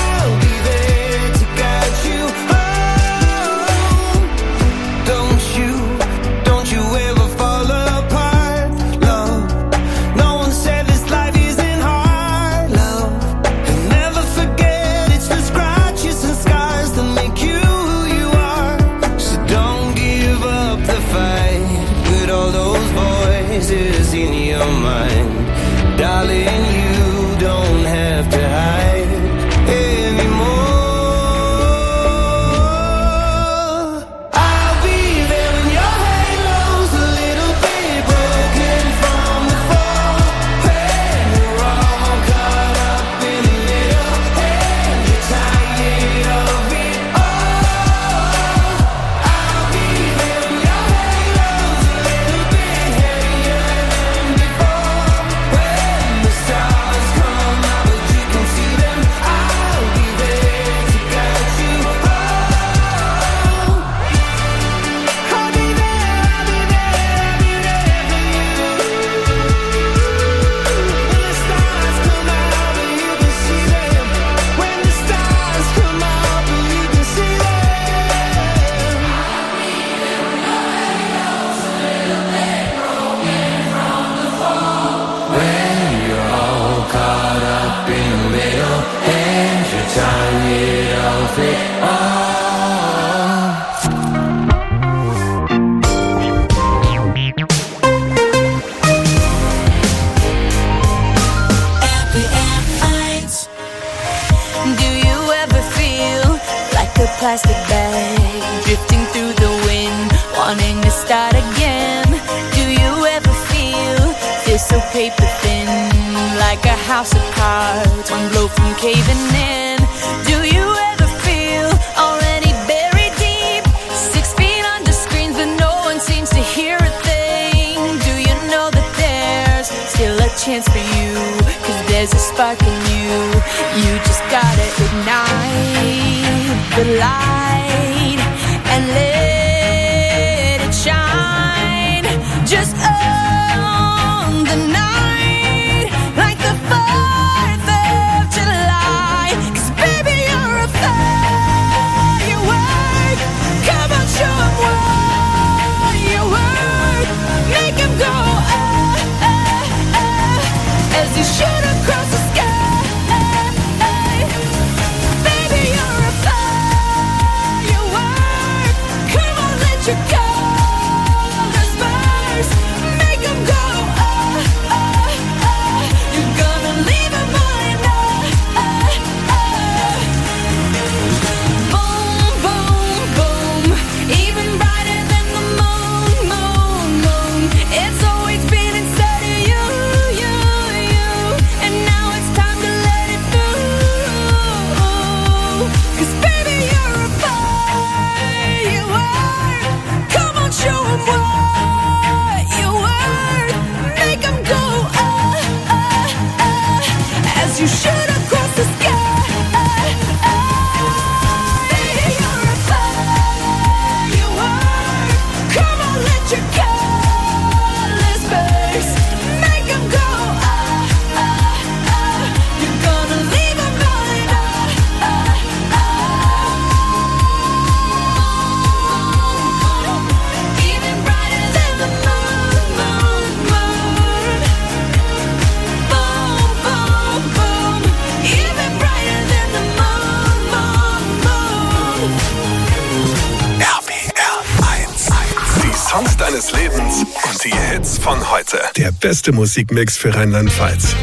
time it all fit all. R P R eins. Do you ever feel like a plastic bag drifting through the wind, wanting to start again? Do you ever feel feel so paper thin, like a house of cards, one blow from caving in? Do you ever feel already buried deep, six feet under screens, but no one seems to hear a thing? Do you know that there's still a chance for you, 'cause there's a spark in you? You just gotta ignite the light and let it shine. Just own the night like the fourth of July. 'Cause baby, you're a firework. Come on, show 'em what you work. Make 'em go ah, ah, ah, as you shoot across the sky. Baby, you're a firework. Come on, let your colors burst. Make 'em go ah, ah, ah. You're gonna leave 'em behind ah, ah, ah. Boom, boom, boom. Even brighter than the moon, moon, moon. It's always been inside of you, you, you. And now it's time to let it through. 'Cause baby, you're a firework. Come on, show 'em what you worth. Make 'em go ah, ah, ah, as you shoot across the sky. Baby, you're a firework. Come on, let your colors burst. Make 'em go ah, ah, ah. You're gonna leave 'em behind ah, ah, ah. Even brighter than the moon, moon, moon. Boom, boom, boom. Even brighter than the moon, moon, moon. R P R eins. Die Songs deines Lebens und die Hits von heute. Der beste Musikmix für Rheinland-Pfalz.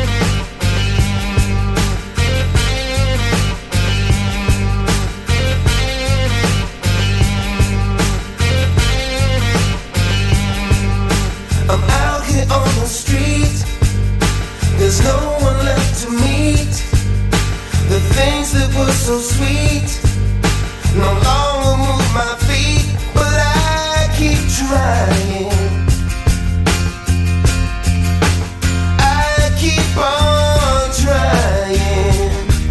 I'm out here on the street. There's no one left to meet. The things that were so sweet no longer move my feet, but I keep trying. I keep on trying.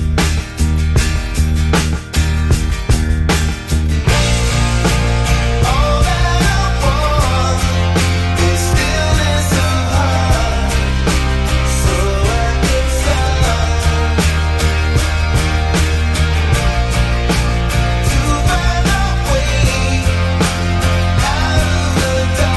All that I want is stillness of heart, so I can start to find a way out of the dark.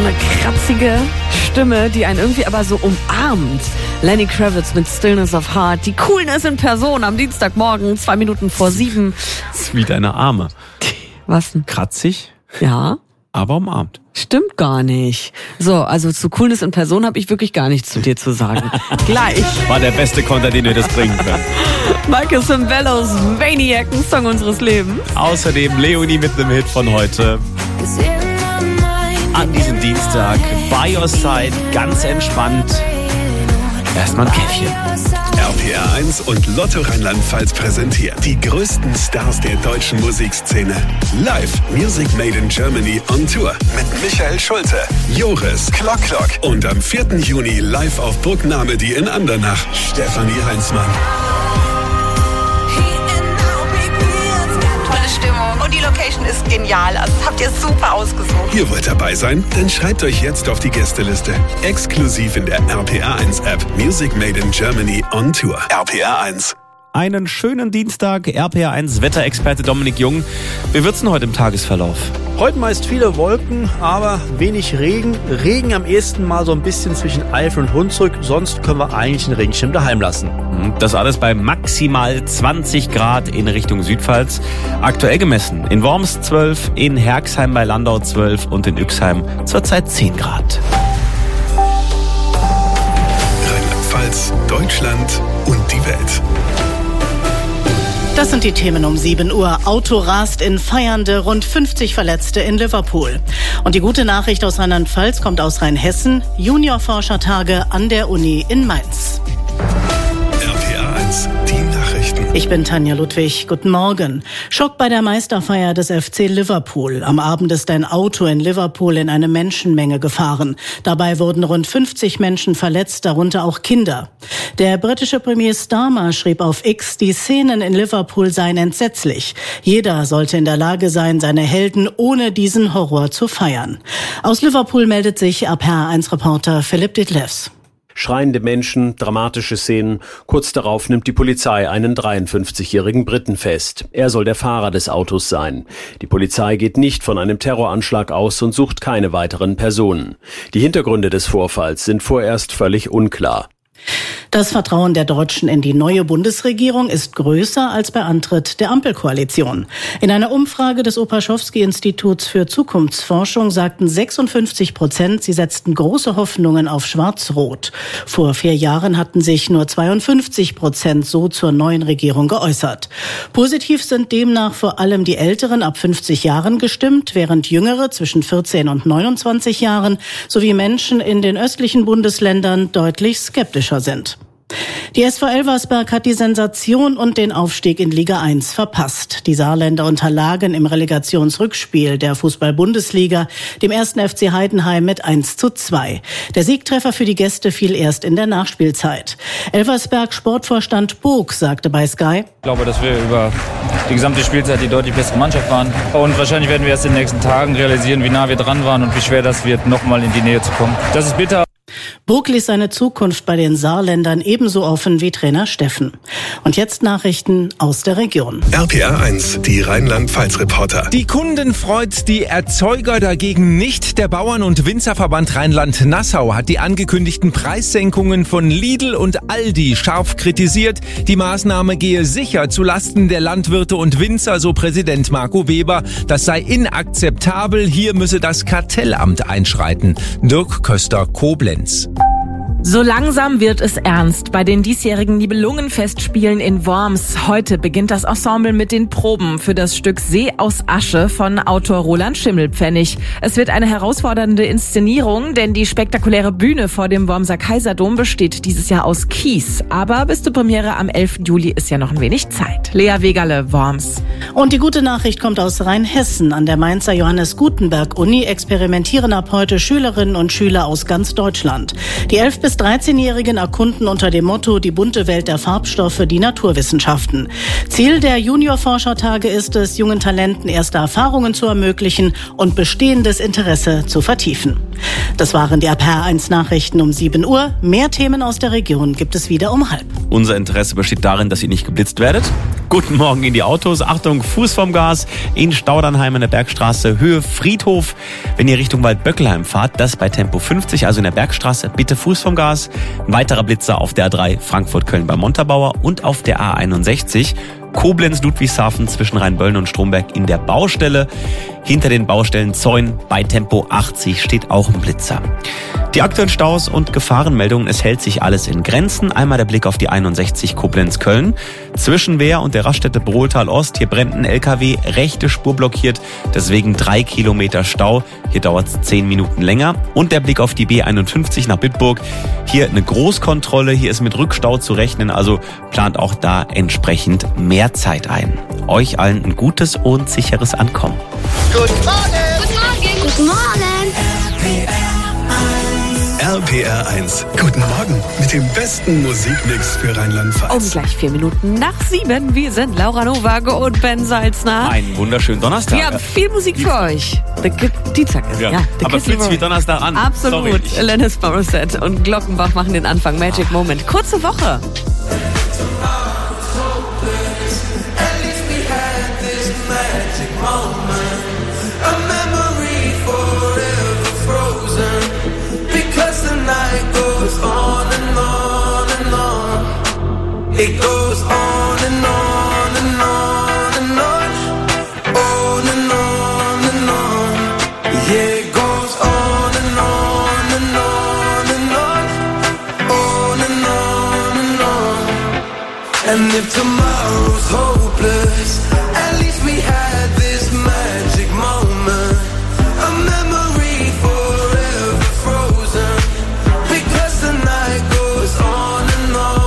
eine kratzige Stimme, die einen irgendwie aber so umarmt. Lenny Kravitz mit Stillness of Heart. Die Coolness in Person am Dienstagmorgen, zwei Minuten vor sieben. Das ist wie deine Arme. Was denn? Kratzig, Ja, aber umarmt. stimmt gar nicht. So, also zu Coolness in Person habe ich wirklich gar nichts zu dir zu sagen. Gleich. War der beste Konter, den wir das bringen können. Michael Cimbellos Maniac, ein Song unseres Lebens. Außerdem Leonie mit einem Hit von heute. An diesem Dienstag, by your side, ganz entspannt. Erstmal ein Käffchen. R P R eins und Lotto Rheinland-Pfalz präsentiert die größten Stars der deutschen Musikszene. Live Music Made in Germany on Tour mit Michael Schulte, Joris, Klock Klock und am vierten Juni live auf Burg Namedy in Andernach, Stefanie Heinzmann. Tolle Stimmung und die Location ist genial. Also das habt ihr super ausgesucht. Ihr wollt dabei sein? Dann schreibt euch jetzt auf die Gästeliste. Exklusiv in der R P R eins App. Music Made in Germany on Tour. R P R eins. Einen schönen Dienstag, R P R eins Wetterexperte Dominik Jung. Wie wird's denn heute im Tagesverlauf? Heute meist viele Wolken, aber wenig Regen. Regen am ehesten mal so ein bisschen zwischen Eifel und Hunsrück. Sonst können wir eigentlich den Regenschirm daheim lassen. Das alles bei maximal zwanzig Grad in Richtung Südpfalz. Aktuell gemessen in Worms zwölf, in Herxheim bei Landau zwölf und in Yxheim zurzeit zehn Grad. Rheinland-Pfalz, Deutschland und die Welt. Das sind die Themen um sieben Uhr. Auto rast in Feiernde, rund fünfzig Verletzte in Liverpool. Und die gute Nachricht aus Rheinland-Pfalz kommt aus Rheinhessen. Juniorforschertage an der Uni in Mainz. R P R eins, die Nachrichten. Ich bin Tanja Ludwig. Guten Morgen. Schock bei der Meisterfeier des F C Liverpool. Am Abend ist ein Auto in Liverpool in eine Menschenmenge gefahren. Dabei wurden rund fünfzig Menschen verletzt, darunter auch Kinder. Der britische Premier Starmer schrieb auf X, die Szenen in Liverpool seien entsetzlich. Jeder sollte in der Lage sein, seine Helden ohne diesen Horror zu feiern. Aus Liverpool meldet sich R P R eins Reporter Philipp Detlefs. Schreiende Menschen, dramatische Szenen. Kurz darauf nimmt die Polizei einen dreiundfünfzigjährigen Briten fest. Er soll der Fahrer des Autos sein. Die Polizei geht nicht von einem Terroranschlag aus und sucht keine weiteren Personen. Die Hintergründe des Vorfalls sind vorerst völlig unklar. Das Vertrauen der Deutschen in die neue Bundesregierung ist größer als bei Antritt der Ampelkoalition. In einer Umfrage des Opaschowski-Instituts für Zukunftsforschung sagten sechsundfünfzig Prozent, sie setzten große Hoffnungen auf Schwarz-Rot. Vor vier Jahren hatten sich nur zweiundfünfzig Prozent so zur neuen Regierung geäußert. Positiv sind demnach vor allem die Älteren ab fünfzig Jahren gestimmt, während Jüngere zwischen vierzehn und neunundzwanzig Jahren sowie Menschen in den östlichen Bundesländern deutlich skeptischer sind. Die S V Elversberg hat die Sensation und den Aufstieg in Liga eins verpasst. Die Saarländer unterlagen im Relegationsrückspiel der Fußball-Bundesliga dem ersten F C Heidenheim mit eins zu zwei. Der Siegtreffer für die Gäste fiel erst in der Nachspielzeit. Elversberg Sportvorstand Bog sagte bei Sky: Ich glaube, dass wir über die gesamte Spielzeit die deutlich bessere Mannschaft waren. Und wahrscheinlich werden wir erst in den nächsten Tagen realisieren, wie nah wir dran waren und wie schwer das wird, nochmal in die Nähe zu kommen. Das ist bitter. Bog ließ seine Zukunft bei den Saarländern ebenso offen wie Trainer Steffen. Und jetzt Nachrichten aus der Region. R P R eins, die Rheinland-Pfalz-Reporter. Die Kunden freut, die Erzeuger dagegen nicht. Der Bauern- und Winzerverband Rheinland-Nassau hat die angekündigten Preissenkungen von Lidl und Aldi scharf kritisiert. Die Maßnahme gehe sicher zulasten der Landwirte und Winzer, so Präsident Marco Weber. Das sei inakzeptabel. Hier müsse das Kartellamt einschreiten. Dirk Köster, Koblenz. So langsam wird es ernst bei den diesjährigen Nibelungenfestspielen in Worms. Heute beginnt das Ensemble mit den Proben für das Stück See aus Asche von Autor Roland Schimmelpfennig. Es wird eine herausfordernde Inszenierung, denn die spektakuläre Bühne vor dem Wormser Kaiserdom besteht dieses Jahr aus Kies. Aber bis zur Premiere am elften Juli ist ja noch ein wenig Zeit. Lea Wegerle, Worms. Und die gute Nachricht kommt aus Rheinhessen. An der Mainzer Johannes Gutenberg Uni experimentieren ab heute Schülerinnen und Schüler aus ganz Deutschland. Die elf bis dreizehnjährigen erkunden unter dem Motto Die bunte Welt der Farbstoffe die Naturwissenschaften. Ziel der Juniorforschertage ist es, jungen Talenten erste Erfahrungen zu ermöglichen und bestehendes Interesse zu vertiefen. Das waren die R P R eins Nachrichten um sieben Uhr. Mehr Themen aus der Region gibt es wieder um halb. Unser Interesse besteht darin, dass ihr nicht geblitzt werdet. Guten Morgen in die Autos. Achtung, Fuß vom Gas in Staudernheim an der Bergstraße, Höhe Friedhof. Wenn ihr Richtung Waldböckelheim fahrt, das bei Tempo fünfzig, also in der Bergstraße, bitte Fuß vom Gas. Ein weiterer Blitzer auf der A drei Frankfurt-Köln bei Montabaur und auf der A einundsechzig. Koblenz-Ludwigshafen zwischen Rheinböllen und Stromberg in der Baustelle. Hinter den Baustellen Zäun bei Tempo achtzig steht auch ein Blitzer. Die aktuellen Staus und Gefahrenmeldungen, es hält sich alles in Grenzen. Einmal der Blick auf die einundsechzig Koblenz-Köln. Zwischen Wehr und der Raststätte Brohltal Ost, hier brennt ein L K W, rechte Spur blockiert, deswegen drei Kilometer Stau. Hier dauert es zehn Minuten länger. Und der Blick auf die B einundfünfzig nach Bitburg. Hier eine Großkontrolle, hier ist mit Rückstau zu rechnen, also plant auch da entsprechend mehr Zeit ein. Euch allen ein gutes und sicheres Ankommen. Guten Morgen! Guten Morgen! Guten Morgen! R P R eins. Guten Morgen mit dem besten Musikmix für Rheinland-Pfalz. Um gleich vier Minuten nach sieben. Wir sind Laura Nowak und Ben Salzner. Einen wunderschönen Donnerstag. Wir haben viel Musik für euch. The Kid, Dienstag ist, ja. ja. Aber fühlt sich wie Donnerstag an. Absolut. Sorry. Alanis Morissette und Glockenbach machen den Anfang. Magic Moment. Kurze Woche. It goes on and on and on and on, on and on and on. Yeah, it goes on and on and on and on, on and on and on. And if tomorrow's hopeless, at least we had this magic moment, a memory forever frozen, because the night goes on and on.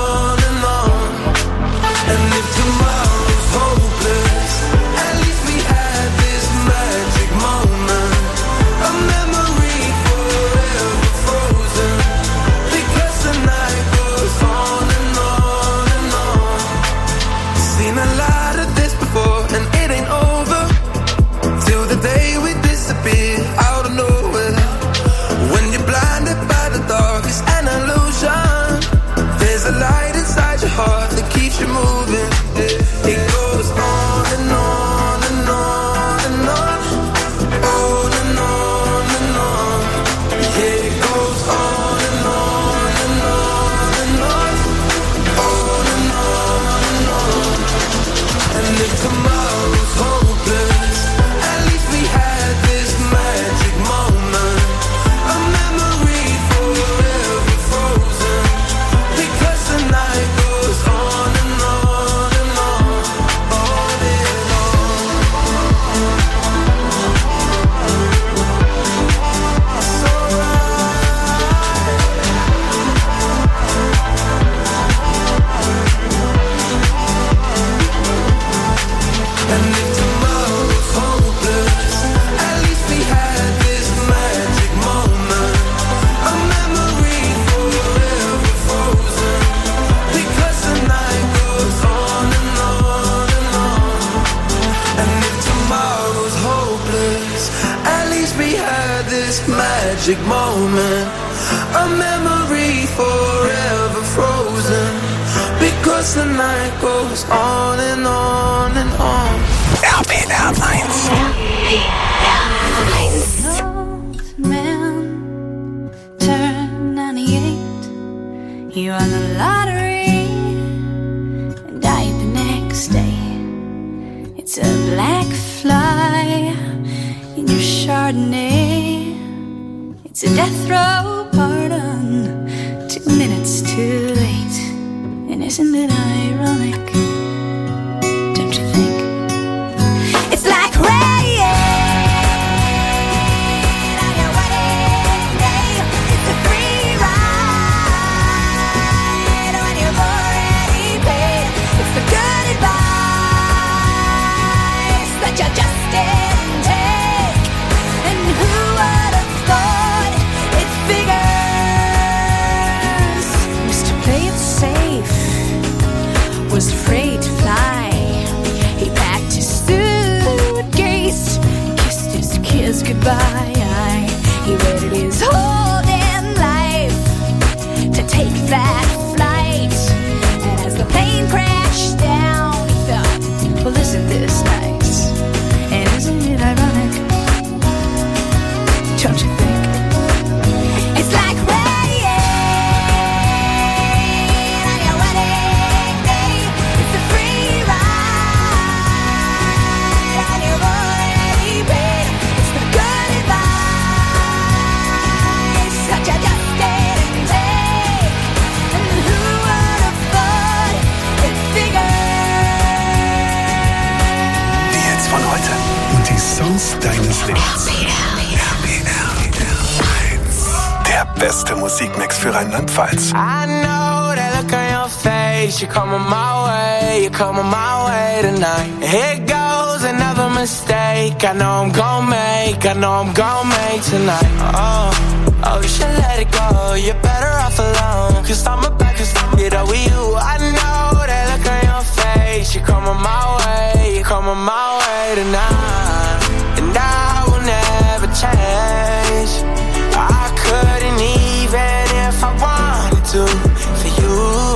Magic moment, a memory forever frozen, because the night goes on and on and on. R P R eins. R P R eins. Old man, turn ninety-eight. You won the lottery and died the next day. It's a black fly in your Chardonnay. It's a death row pardon, two minutes too late. And isn't it ironic, don't you think? It's like rain on your wedding day. It's a free ride when you've already paid. It's the good advice that you just didn't take. And who would have thought was afraid to fly. He Genuss deines Lebens. R P R eins. Der beste Musikmix für Rheinland-Pfalz. I know that look on your face. You're coming my way, you're coming my way tonight. Here goes another mistake. I know I'm gon' make, I know I'm gon' make tonight. Oh, oh, you should let it go. You're better off alone. Cause I'm about to get over you. I know that look on your face. You're coming my way, you're coming my way tonight. And I will never change. I couldn't even if I wanted to for you.